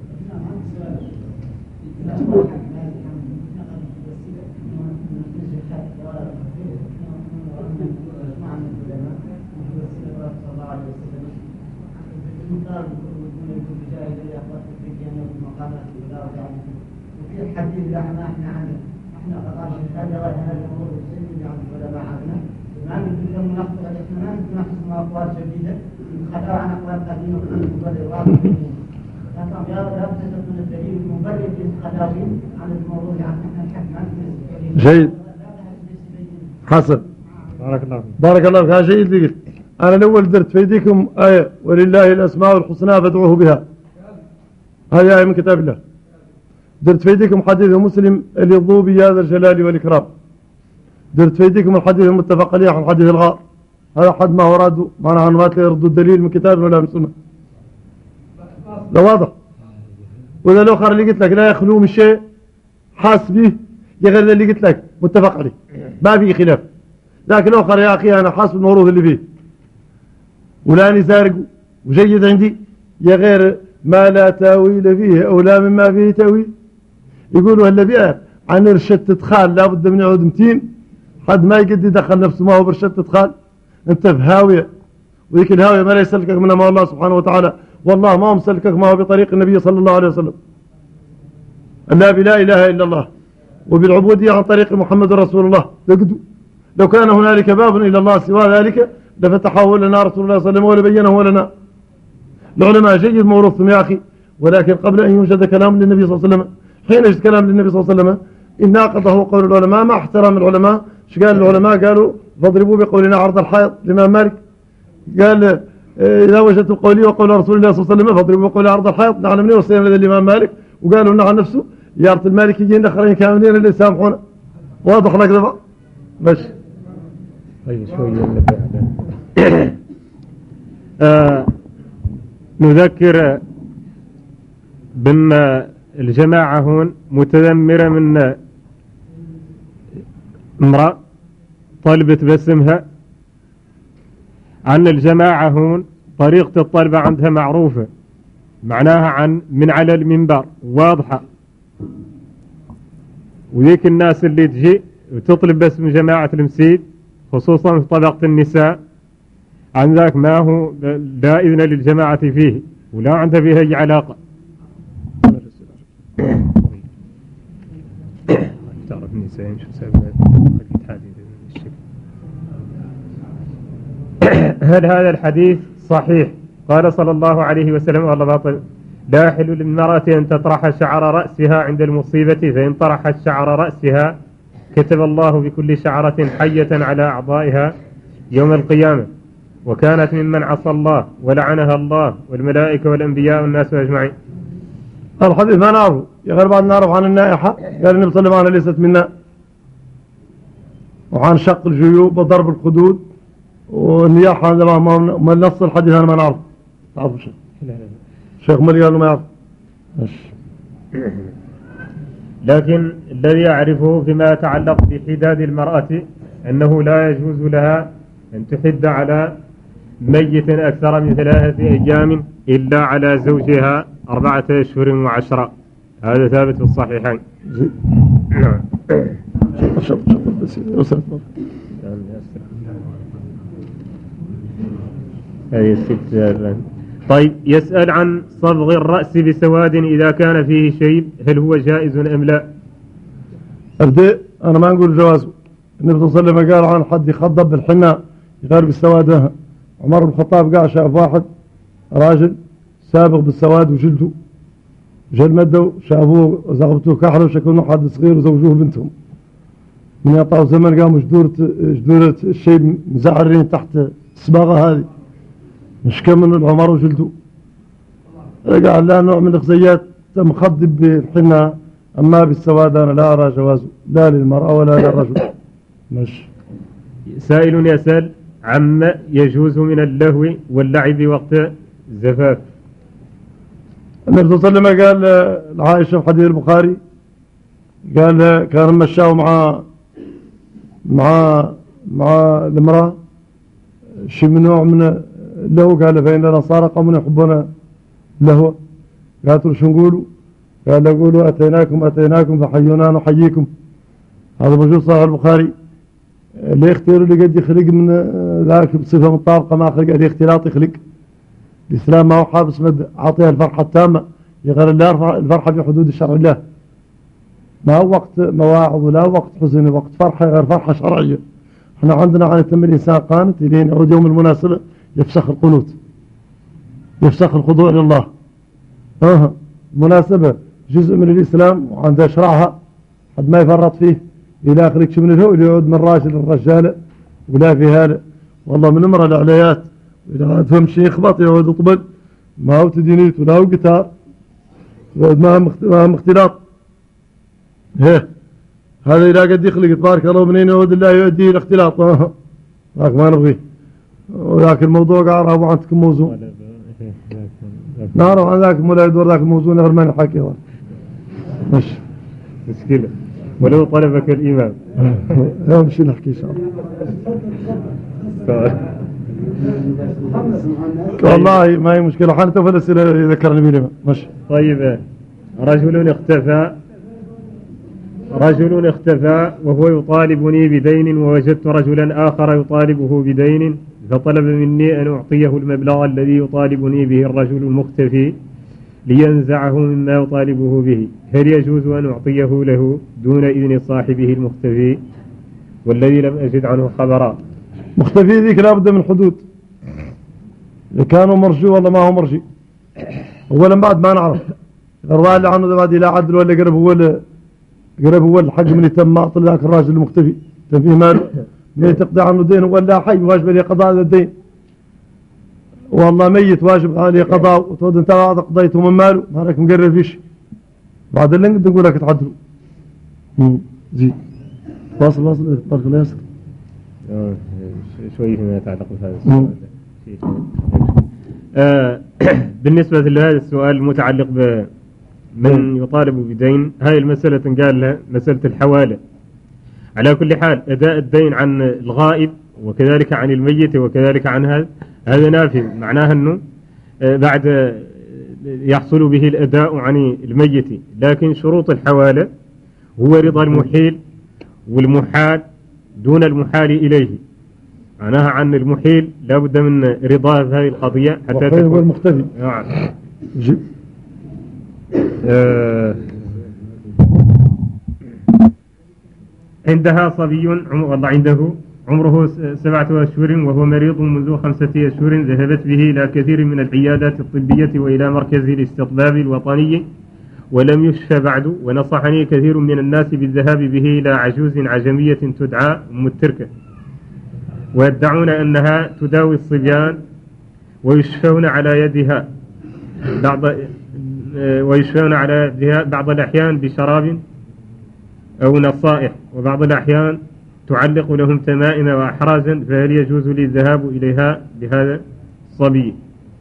الحديث احنا احنا عنه احنا قطعنا هذا هذا الامور السنيه عند العلماء عندنا ما نقدر نناقش احنا ما نناقش اقوال جديده نتخلى عن اقوال قديمه مبرر واضح. لكن يا رب تكون الدليل المبرر للخلاوين عن الموضوع عن احنا الحكم. جيد حسن بارك الله بارك الله فيك. جيد لي انا الاول درت في ايديكم ايه ولله الاسماء الحسنى فادعوه بها. هذه ايه من كتاب الله. درت في ايديكم حديث مسلم اللي يضو بهذا الجلال والإكرام. درت في ايديكم الحديث المتفق عليه عن حديث الغار. هذا حد ما أرادوا معنى عنوات يردوا الدليل من كتاب ولا من سنة. لا واضح. وإذا الأخر اللي قلت لك لا يخلو من شيء حاس به يغير اللي قلت لك متفق عليه ما في خلاف. لكن الأخر يا أخي أنا حاس بالموروث اللي فيه ولا نزارق وجيد عندي يغير ما لا تاويل فيه أو لا مما فيه تاويل. يقولوا هلا بيئة عن رشدة ادخال لابد من يعود متين حد ما يقد يدخل نفسه ما هو برشدة ادخال. انت في هاوية وذيك الهاوية ما لا يسلكك منها ما الله سبحانه وتعالى والله ما هو مسلكك ما هو بطريق النبي صلى الله عليه وسلم لا بلا إله إلا الله وبالعبودية عن طريق محمد رسول الله. تقدوا لو كان هنالك باب إلى الله سوى ذلك لفتحه لنا رسول الله صلى الله عليه وسلم ولبينه لنا. العلماء جيد موروثهم يا أخي ولكن قبل أن يوجد كلام للنبي صلى الله عليه وسلم حين يجد كلام للنبي صلى الله عليه وسلم إن ناقضه قول العلماء مع احترام العلماء. ايش قال العلماء؟ قالوا فاضربوا بقولنا عرض الحائط الإمام مالك قال آه، إذا وجدتم قولي وقول رسول الله صلى الله عليه وسلم فاضربوا قولي عرض الحائط. نحن منين وصينا لدى الإمام مالك وقالوا نحن نفسه يارة المالك يجينا آخرين كاملين اللي يسامحونا. واضح لك ذا مش طيب شوية آه نذكر بأن الجماعة هون متذمرة من امرأة طلبت باسمها عن الجماعة هون. طريقة الطلبة عندها معروفة، معناها عن من على المنبر واضحة، وذيك الناس اللي تجي وتطلب باسم جماعة المسيد خصوصا في طبقة النساء عن ذاك ما هو لا إذن للجماعة فيه ولا عندها به أي علاقة. تعرف النساء شو سبب هل هذا الحديث صحيح؟ قال صلى الله عليه وسلم والله باطل: لا يحل للمرأة أن تطرح شعر رأسها عند المصيبة، فإن طرحت شعر رأسها كتب الله بكل شعرة حية على أعضائها يوم القيامة، وكانت ممن عصى الله ولعنها الله والملائكة والأنبياء والناس أجمعين. الحديث ما نعرفه يا غير بعد نعرف عن النائحة. قال النبي صلى الله عليه وسلم ليست منا، وعن شق الجيوب وضرب الخدود والنياحة. هذا ما نص الحديث أنا ما نعرف. تعرفوا شيء شيخ ملي قال ما يعرف. لكن الذي أعرفه فيما يتعلق بحداد المرأة أنه لا يجوز لها أن تحد على ميت أكثر من ثلاثة أيام إلا على زوجها أربعة أشهر وعشرة. هذا ثابت في الصحيحين. نعم. طيب، يسأل عن صبغ الرأس بسواد إذا كان فيه شيب، هل هو جائز أم لا؟ أبدأ أنا ما نقول جوازه. النبي صلى الله عليه وسلم قال عن حد يخضب بالحناء يغير بالسواد. عمر بن الخطاب قال شاف واحد راجل سابق بالسواد وجلده جل مده، شافوه زغبتوه كحله وشكلوا حد صغير وزوجوه بنتهم. من يطلعوا زمن قاموا جدورة جدورة الشيء مزعرين تحت الصباغة هذه، مش كم من العمر وجلدوه. رجع لها نوع من الغزيات مخضب بالحناء، أما بالسواد أنا لا أرى جوازه لا للمرأة ولا للرجل. مش سائل يسأل عما يجوز من اللهو واللعب وقت الزفاف. النبي صلى الله عليه وسلم قال لعائشة في حديث البخاري قال كان مشاه مع مع مع الامرأة شيء من نوع من اللهو. قال فإن النصارى قوم يحبون اللهو. قالت له شو نقولوا؟ قال قولوا أتيناكم أتيناكم فحيونا نحييكم. هذا موجود صحيح البخاري. اللي يختار اللي قد يخلق من ذاك بصفة مطابقة ما خلق اللي اختلاط يخلق. الإسلام ما هو حابس مد عطيها الفرحة التامة، يغير الله الفرحة في حدود الشرع الله. ما هو وقت مواعظ ولا وقت حزن، وقت فرحة غير فرحة شرعية. احنا عندنا عن يتم الإنسان قانت إلين يعود يوم المناسبة يفسخ القنوت، يفسخ الخضوع لله. اه مناسبة جزء من الإسلام وعنده شرعها حد ما يفرط فيه إلى آخر يكشف من الهو اللي يعود من راجل الرجالة ولا في هالة. والله من امرأة العليات إذا عندهم شيء يخبط يعود طبل ما هو تدينيت ولا هو قتار ما هم اختلاط. هيه هذا إذا قد يخلق تبارك الله منين يعود الله يؤدي إلى اختلاط. ذاك ما نبغيه. وذاك الموضوع قاعد أبو عندكم موزون نعرف عن ذاك مولا يدور ذاك الموزون غير ما نحكي. مش مشكلة ولو طلبك الإمام لا مش نحكي إن شاء الله. والله ما هي مشكلة حانة فلسل ذكرني بي ماشي. طيب، رجل اختفى رجل اختفى وهو يطالبني بدين، ووجدت رجلا آخر يطالبه بدين، فطلب مني أن أعطيه المبلغ الذي يطالبني به الرجل المختفي لينزعه مما يطالبه به. هل يجوز أن أعطيه له دون إذن صاحبه المختفي والذي لم أجد عنه خبرا؟ مختفي ذيك لا بد من حدود. إذا كانوا مرجي والله ما هو مرجي. أولا بعد ما نعرف الرواية اللي عنه بعد إلى عدل ولا قرب هو قرب هو الحق من يتم ما أعطي ذاك الراجل المختفي تنفيه ماله من تقضي عنه دين ولا حي واجب لي قضاء هذا الدين. والله ميت واجب عليه قضاء وتود انت قضيته من ماله ما راك مقرر فيش بعد اللي نقدر نقول لك تعدلوا زين واصل واصل الطرف اليسار شوي فيما يتعلق بهذا السؤال آه بالنسبة لهذا السؤال المتعلق بمن يطالب بدين، هاي المسألة قال لها مسألة الحوالة. على كل حال أداء الدين عن الغائب وكذلك عن الميت وكذلك عن هذا هذا نافذ، معناها أنه بعد يحصل به الأداء عن الميت، لكن شروط الحوالة هو رضا المحيل والمحال دون المحال إليه، معناها عن المحيل لا بد من رضاه في هذه القضية حتى تكون المختفي. نعم. آه عندها صبي والله عنده عمره سبعة أشهر وهو مريض منذ خمسة أشهر، ذهبت به إلى كثير من العيادات الطبية وإلى مركز الاستطباب الوطني ولم يشفى بعد، ونصحني كثير من الناس بالذهاب به إلى عجوز عجمية تدعى أم التركة، ويدعون أنها تداوي الصبيان ويشفون على يدها بعض ويشفون على يدها بعض الأحيان بشراب أو نصائح، وبعض الأحيان تعلق لهم تمائم وأحرازا، فهل يجوز لي الذهاب إليها بهذا الصبي؟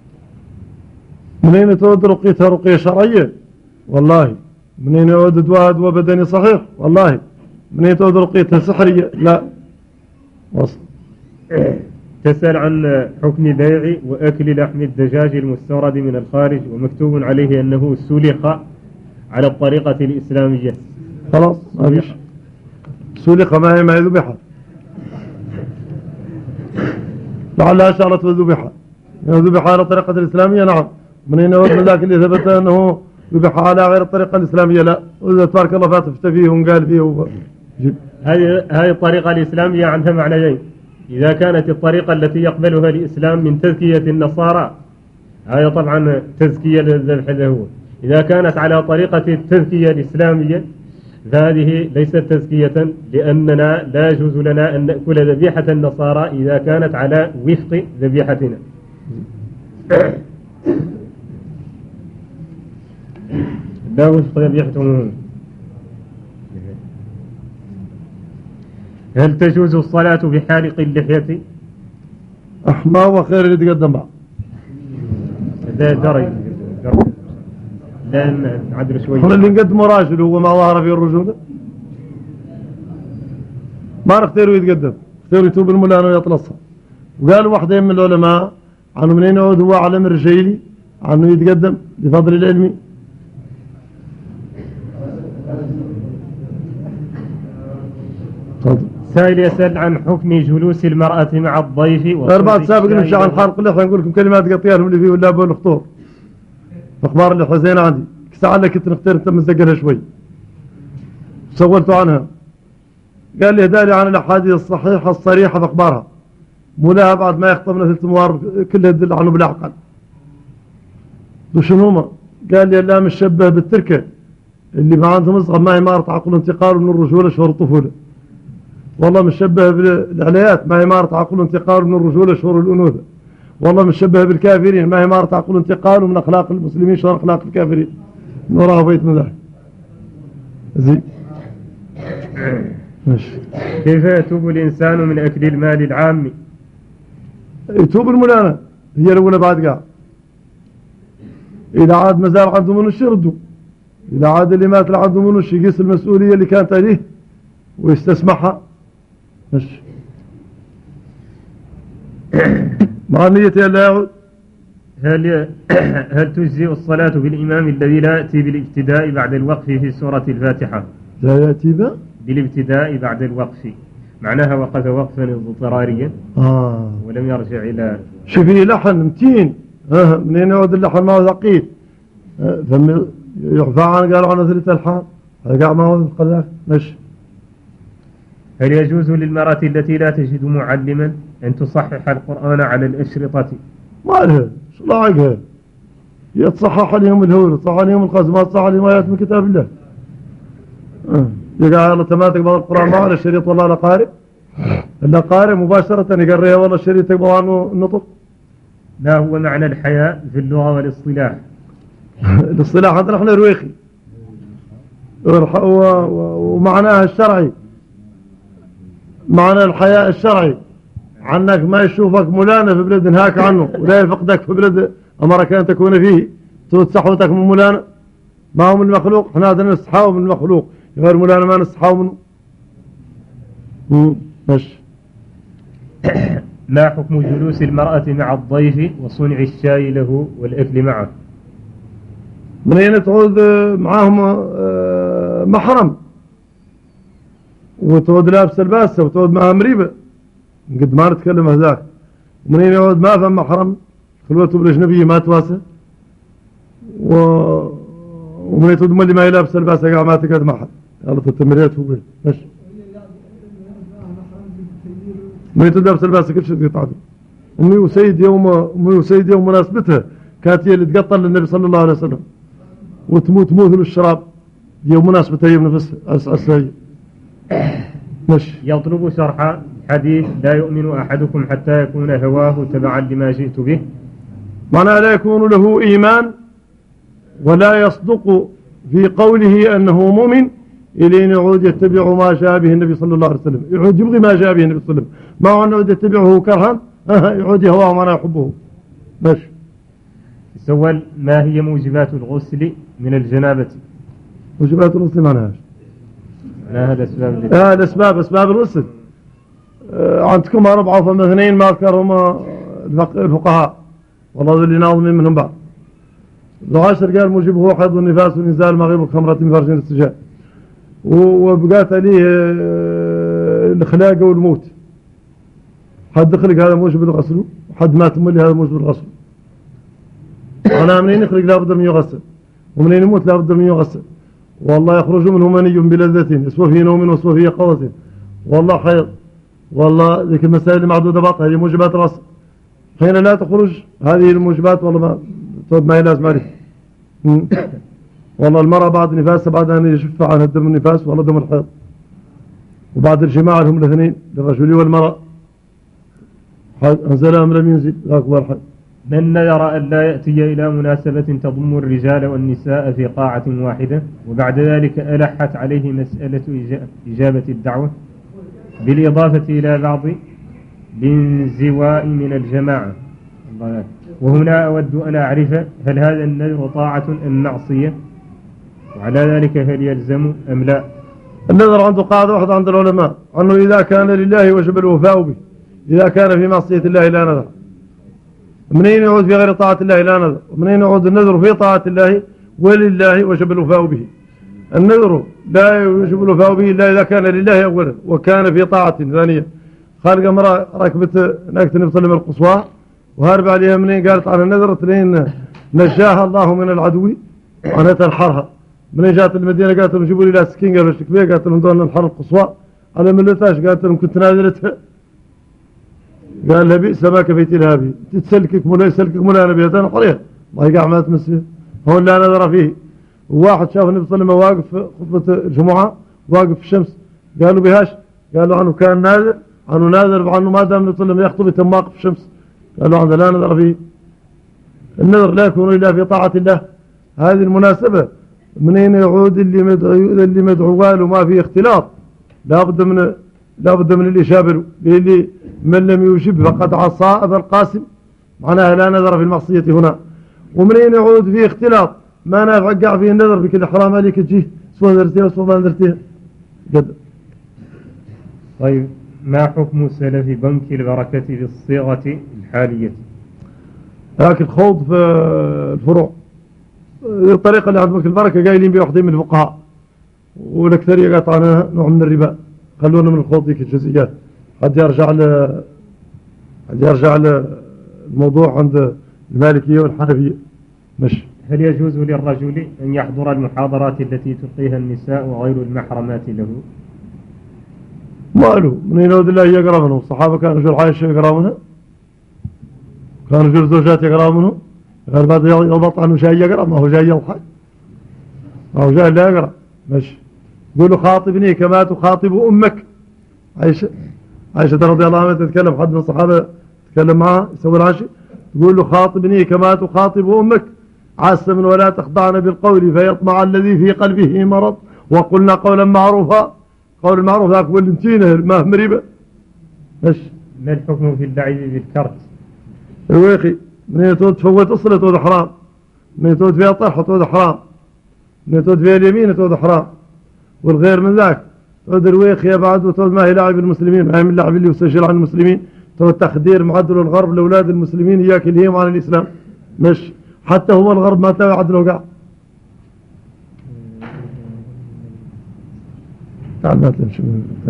منين تود رقيتها رقية شرعية؟ والله منين يود دواء دواء بدني صحيح؟ والله منين تود رقيتها سحرية؟ لا. وصل. تسأل عن حكم بيع وأكل لحم الدجاج المستورد من الخارج ومكتوب عليه أنه سلخ على الطريقة الإسلامية. خلاص ما فيش سلخ ما هي ما ذبحت لعلها شغلت وذبحت ذبح على الطريقة الإسلامية. نعم منين يود من ذاك اللي ثبت أنه ذبح على غير الطريقة الإسلامية؟ لا. وإذا تبارك الله فاتفت فيه وقال فيه و... هذه هذه الطريقة الإسلامية عنها معنيين. إذا كانت الطريقة التي يقبلها الإسلام من تزكية النصارى هذا طبعا تزكية للذبح له. إذا كانت على طريقة التزكية الإسلامية فهذه ليست تزكية، لأننا لا يجوز لنا أن نأكل ذبيحة النصارى إذا كانت على وفق ذبيحتنا. لا وفق ذبيحتهم. هل تجوز الصلاة بحالق اللحية؟ ما هو خير اللي تقدم بعض لا دري لأن عدل شوي هنا اللي نقدمه راجل هو ما ظهر فيه الرجولة ما نختاروا يتقدم، اختاروا يتوب الملان ويطلصها. وقالوا واحدين من العلماء عنه منين يعود هو علم الرجيلي عنه يتقدم بفضل العلم. تفضل. سائل يسأل عن حكم جلوس المرأة مع الضيف. أربعة سابق نمشي عن حرق اللحية نقول لكم كلمات قطية لهم اللي فيه ولا أبو الخطور أخبار اللحية زينة عندي ساعة كنت نختار أنت مزقلها شوي سولتوا عنها. قال لي هدالي عن الأحاديث الصحيحة الصريحة في أخبارها مولاها بعد ما يخطبنا ثلاث موار كلها تدل عنه بالعقل. وشنو هما؟ قال لي لا مش شبه بالتركة اللي ما عندهم اصغر ما هي مارة عقل انتقال من الرجولة شهور الطفولة. والله مش شبه بالعليات ما هي مارة عقل انتقال من الرجولة شهور الأنوثة. والله مش شبه بالكافرين ما هي مارة عقل انتقال من أخلاق المسلمين شهور أخلاق الكافرين. نراها بيت من ذلك زي ماشي. كيف يتوب الإنسان من أكل المال العام؟ يتوب الملانة هي الأولى بعد قاع. إذا عاد مازال عنده منش يردوا، إذا عاد اللي مات عنده منش يقيس المسؤولية اللي كانت عليه ويستسمحها. ماشي. مع النية لا يعود. هل هل تجزئ الصلاة بالإمام الذي لا يأتي بالابتداء بعد الوقف في سورة الفاتحة؟ لا يأتي با؟ بالابتداء بعد الوقف معناها وقف وقفا اضطراريا آه. ولم يرجع إلى شوفي لحن متين آه. منين يعود اللحن ما هو ثقيل آه. ثم يعفى عن قالوا عنه ثلاثة الحان هذا قاع ما هو ثقل. ماشي. هل يجوز للمرأة التي لا تجد معلما أن تصحح القرآن على الأشرطة؟ ما لها شو لاعقها يتصحح عليهم الهول تصحح عليهم القزمات تصحح عليهم آيات من كتاب الله. آه. يقع الله تماتك بعض القرآن ما على الشريط والله لا قارئ إلا قارئ مباشرة يقريها والله الشريط يقبض عنه النطق ما هو معنى الحياء في اللغة والاصطلاح؟ الاصطلاح عندنا احنا رويخي، ومعناها الشرعي، معنى الحياء الشرعي عنك ما يشوفك ملانة في بلد نهاك عنه ولا يفقدك في بلد أمرك أن تكون فيه، تود صحوتك من ملانة ما هو من المخلوق. احنا هذا نستحاو من المخلوق، غير ملانة ما نستحاو منه. ماشي. ما حكم جلوس المرأة مع الضيف وصنع الشاي له والأكل معه؟ من أين تعود معهم محرم وتعود لابس الباسة وتعود معها مريبة قد ما نتكلم هذاك، ومن أين يعود ما فهم محرم خلوته بالأجنبية ما تواسه، و... ومن أين تعود مالي ما يلابس الباسة قاع ما تقعد معها قالت التمريات هو ماشي. من أين تعود لابس الباسة كل شيء يقطعه. أمي وسيد يوم أمي وسيد يوم مناسبتها كانت هي اللي تقطل للنبي صلى الله عليه وسلم وتموت موت للشراب يوم مناسبتها يوم نفسها أسعى. ماشي. يطلب شرح حديث لا يؤمن أحدكم حتى يكون هواه تبعا لما جئت به. معناه لا يكون له إيمان ولا يصدق في قوله أنه مؤمن إلين يعود يتبع ما جاء به النبي صلى الله عليه وسلم، يعود يبغي ما جاء به النبي صلى الله عليه وسلم، ما هو أنه يعود يتبعه كرها يعود يهواه ما لا يحبه. ماشي. السؤال: ما هي موجبات الغسل من الجنابة؟ موجبات الغسل معناها معناها الأسباب اللي آه الأسباب أسباب الغسل آه عندكم أربعة فما اثنين ما أذكرهم الفقهاء والله اللي ناظمين منهم بعض. العاشر قال موجبه حيض النفاس والنزال المغيب وخمرة من فرج الاستجاء، وبقات عليه آه الخلاق والموت. حد خلق هذا موجب الغسل وحد مات مولي هذا موجب الغسل. أنا منين يخرج لابد من يغسل ومنين يموت لابد من يغسل. والله يخرج منه مني بلذة يسوى في نوم ويسوى في يقظة، والله حيض، والله ذيك المسائل اللي معدودة باطلة هذه موجبات الغسل. حين لا تخرج هذه الموجبات والله ما تود ما لازم عليك. والله المرأة بعد نفاسها بعد أن يشف عنها الدم النفاس والله دم الحيض، وبعد الجماعة لهم الاثنين للرجل والمرأة أنزلهم لم ينزل ذاك هو الحيض. من نذر أن لا يأتي إلى مناسبة تضم الرجال والنساء في قاعة واحدة وبعد ذلك ألحت عليه مسألة إجابة الدعوة بالإضافة إلى بعض الانزواء من الجماعة، وهنا أود أن أعرف هل هذا النذر طاعة أم معصية، وعلى ذلك هل يلزم أم لا؟ النذر عنده قاعدة واحدة عند العلماء أنه إذا كان لله وجب الوفاء به، إذا كان في معصية الله لا نذر. منين يعود في غير طاعة الله لا نذر، ومنين يعود النذر في طاعة الله ولله وجب الوفاء به. النذر لا يجب الوفاء به إلا إذا كان لله أولا وكان في طاعة ثانية. خالق امرأة ركبت ناقة النبي صلى الله عليه وسلم القصوى وهرب عليها منين قالت عن النذر تنين نجاها الله من العدو وأنا تنحرها. منين جاءت المدينة قالت لهم جيبوا لي لا سكين قالوا الشكبية قالت لهم دون ننحر القصوى على ملتاش قالت لهم كنت نازلتها قال لها بئس ما كفيت لها به تتسلكك ولا يسلكك ولا انا بيتنا قريه الله يقع ما تمسيه. هو اللي انا نظر فيه واحد شاف النبي صلى الله عليه وسلم واقف في خطبه الجمعه واقف في الشمس قالوا بهاش قالوا عنه كان نازل عنه نازل عنه ما دام النبي صلى الله عليه وسلم يخطب يتم واقف في الشمس قالوا عنه لا نظر فيه. النذر لا يكون الا في طاعه الله. هذه المناسبه منين يعود اللي مدعو اللي مدعو قالوا ما في اختلاط لابد من لابد من الإشابة اللي من لم يجب فقد عصى أبا القاسم معناها لا نذر في المعصية هنا. ومنين يعود فيه اختلاط ما نافع قاع فيه النذر بكل حرام عليك تجيه سوى نذرتها وسوى ما نذرتها قد. طيب ما حكم سلف بنك البركة في الصيغة الحالية؟ لكن خوض في الفروع الطريقة اللي عند بنك البركة قايلين بها واحدين من الفقهاء والأكثرية قالت عنها نوع من الربا. خلونا من الخوض ذيك الجزئيات قد يرجع ل قد يرجع للموضوع عند المالكية والحنفية. مش هل يجوز للرجل أن يحضر المحاضرات التي تلقيها النساء وغير المحرمات له؟ ما له من ينود الله يقرأ منه. الصحابة كانوا رجل عايش يقرأ منه كانوا رجل زوجات يقرأ منه غير بعد يضبط عنه شيء يقرأ ما هو جاي يضحك ما هو جاي لا يقرأ. مش قولوا خاطبني كما تخاطب أمك. عائشة عائشة رضي الله عنها تتكلم حد من الصحابة تتكلم معها يسوي العشي تقول له خاطبني كما تخاطب أمك عسى من ولا تخضعن بالقول فيطمع الذي في قلبه مرض وقلنا قولا معروفا. قول المعروف ذاك والنتينه ما مريبة. ايش ما الحكم في اللعب بالكرت؟ الويخي من يتود تفوت أصلة تود حرام، من يتود فيها طرحة تود حرام، من يتود فيها اليمين تود حرام، والغير من ذاك تود الويخي بعد وتود ما هي لاعب المسلمين، ما هي من اللعب اللي يسجل عن المسلمين، تود تخدير معدل الغرب لأولاد المسلمين إياك الهيم عن الإسلام. مش حتى هو الغرب ما تابع عدله قاع. تعال ما تمشي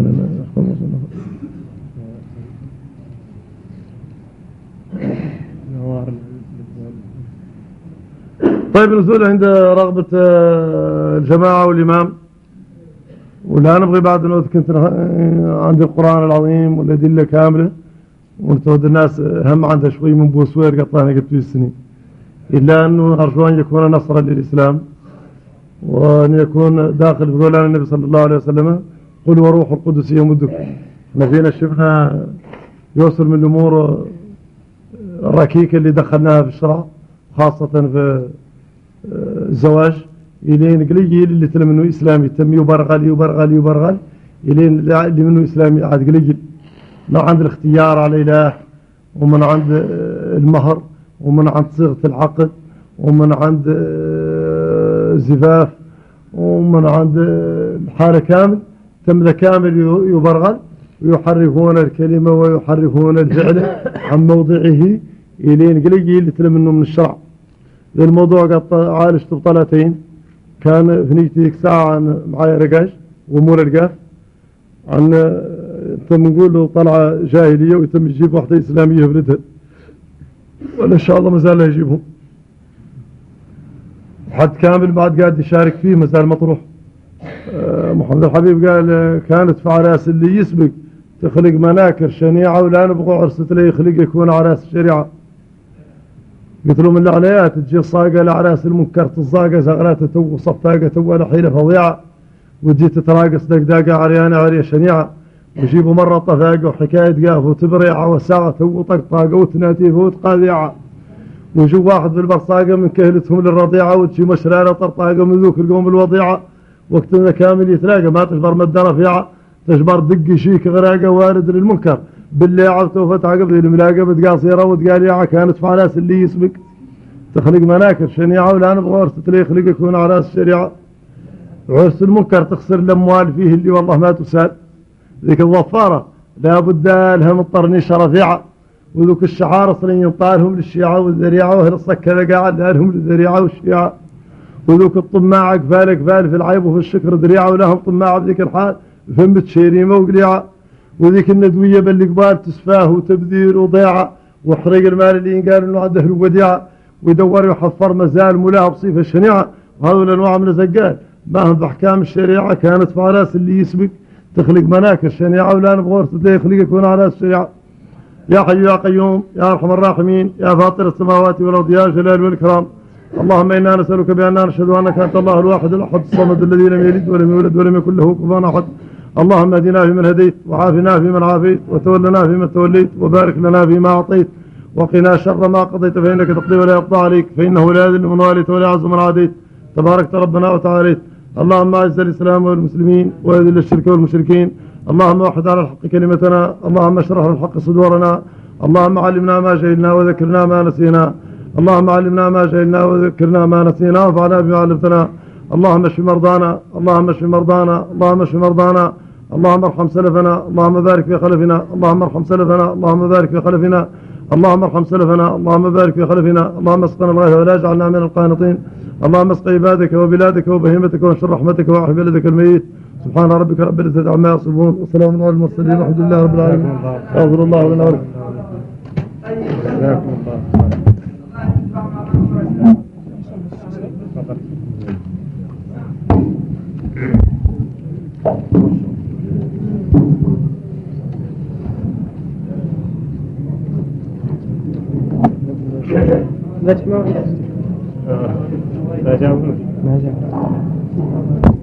طيب نزول عند رغبة الجماعة والإمام. ولا نبغي بعد أنه كنت عند القرآن العظيم والأدلة كاملة ونتود الناس هم عندها شوي من بوسوير قطعنا قلت السنين، إلا أنه أرجو أن يكون نصرا للإسلام وأن يكون داخل في قول النبي صلى الله عليه وسلم قل وروح القدس يمدك. احنا فينا شفنا يوصل من الأمور الركيكة اللي دخلناها في الشرع خاصة في الزواج إلين قليل اللي تلم منه إسلامي تم يبرغل يبرغل يبرغل إلين اللي منه إسلامي عاد قليل، من عند الاختيار على إله ومن عند المهر ومن عند صيغة العقد ومن عند الزفاف ومن عند الحالة كامل تم ذا كامل يبرغل ويحرفون الكلمة ويحرفون الفعل عن موضعه إلين قليل تلم منه من الشرع. للموضوع قد عالجت بطلتين كان في نيتي ساعة عن معايا رقاش ومور القاف عن تم نقول له طلعة جاهلية ويتم يجيب واحدة إسلامية بردها ولا إن شاء الله مازال يجيبهم حد كامل بعد قاعد يشارك فيه مازال مطروح. أه محمد الحبيب قال كانت في عراس اللي يسبق تخلق مناكر شنيعة ولا نبغى عرسة لي يخلق يكون عراس الشريعة. قلت له من العنايات تجي الصاقة لعراس المنكر الصاقة زغرات تو صفاقة تو لحيلة فظيعة وتجي تتراقص دقداقة عريانة عرية شنيعة ويجيبوا مرة طفاقة وحكاية قاف وتبريعة وساعة تو طقطاقة وتناتيف وتقاذيعة ويجوا واحد بالبرصاقة من كهلتهم للرضيعة وتجي مشرارة طرطاقة من ذوك القوم الوضيعة وقتنا كامل يتلاقى ما تجبر مدى رفيعة تجبر دق شيك غراقة وارد للمنكر بالليعة وتوفت عقب ذي الملاقة بتقاصيرة وتقاليعة كانت في عراس اللي يسبق تخلق مناكر شنيعة ولا نبغى ورثة لي يخلق يكون عراس الشريعة. عرس المنكر تخسر الأموال فيه اللي والله ما تسال. ذيك الظفارة لا بد لها من طرنيشة رفيعة وذوك الشعار أصلين ينطالهم للشيعة والذريعة وأهل الصكة قاعد لهم للذريعة والشيعة وذوك الطماعة قفال قفال في العيب وفي الشكر ذريعة ولهم طماعة بذيك الحال فهمت شيريمة وقليعة وذيك الندوية بالقبال تسفاه وتبذير وضيعة وحرق المال اللي ينقال انه عنده الوديعة ويدور يحفر مزال ملاه بصيفة شنيعة وهذول الأنواع من الزقال ما هم بأحكام الشريعة كانت في عراس اللي يسبق تخلق مناكر شنيعة ولا نبغى تدلي يخلق يكون عراس الشريعة. يا حي يا قيوم يا أرحم الراحمين يا فاطر السماوات والأرض يا جلال والإكرام اللهم إنا نسألك بأننا نشهد أنك أنت الله الواحد الأحد الصمد الذي لم يلد ولم يولد ولم يكن له كفوا أحد. اللهم اهدنا فيمن هديت وعافنا فيمن عافيت وتولنا فيمن توليت وبارك لنا فيما أعطيت وقنا شر ما قضيت فإنك تقضي ولا يقضى عليك فإنه لا يذل من واليت ولا يعز من عاديت تباركت ربنا وتعاليت. اللهم أعز الإسلام والمسلمين وأذل الشرك والمشركين. اللهم وحد على الحق كلمتنا. اللهم اشرح للحق صدورنا. اللهم علمنا ما جهلنا وذكرنا ما نسينا. اللهم علمنا ما جهلنا وذكرنا ما نسينا وانفعنا بما علمتنا. اللهم اشف مرضانا. اللهم اشف مرضانا. اللهم اشف مرضانا. اللهم ارحم سلفنا. اللهم بارك في خلفنا. اللهم ارحم سلفنا. اللهم بارك في خلفنا. اللهم ارحم سلفنا. اللهم بارك في خلفنا. اللهم اسقنا الغيث ولا تجعلنا من القانطين. اللهم اسق عبادك وبلادك وبهيمتك وانشر رحمتك واحي بلدك الميت. سبحان ربك رب العزة عما يصفون وسلام على المرسلين والحمد لله رب العالمين. يغفر الله لنا ولكم. ما جاء ما جاء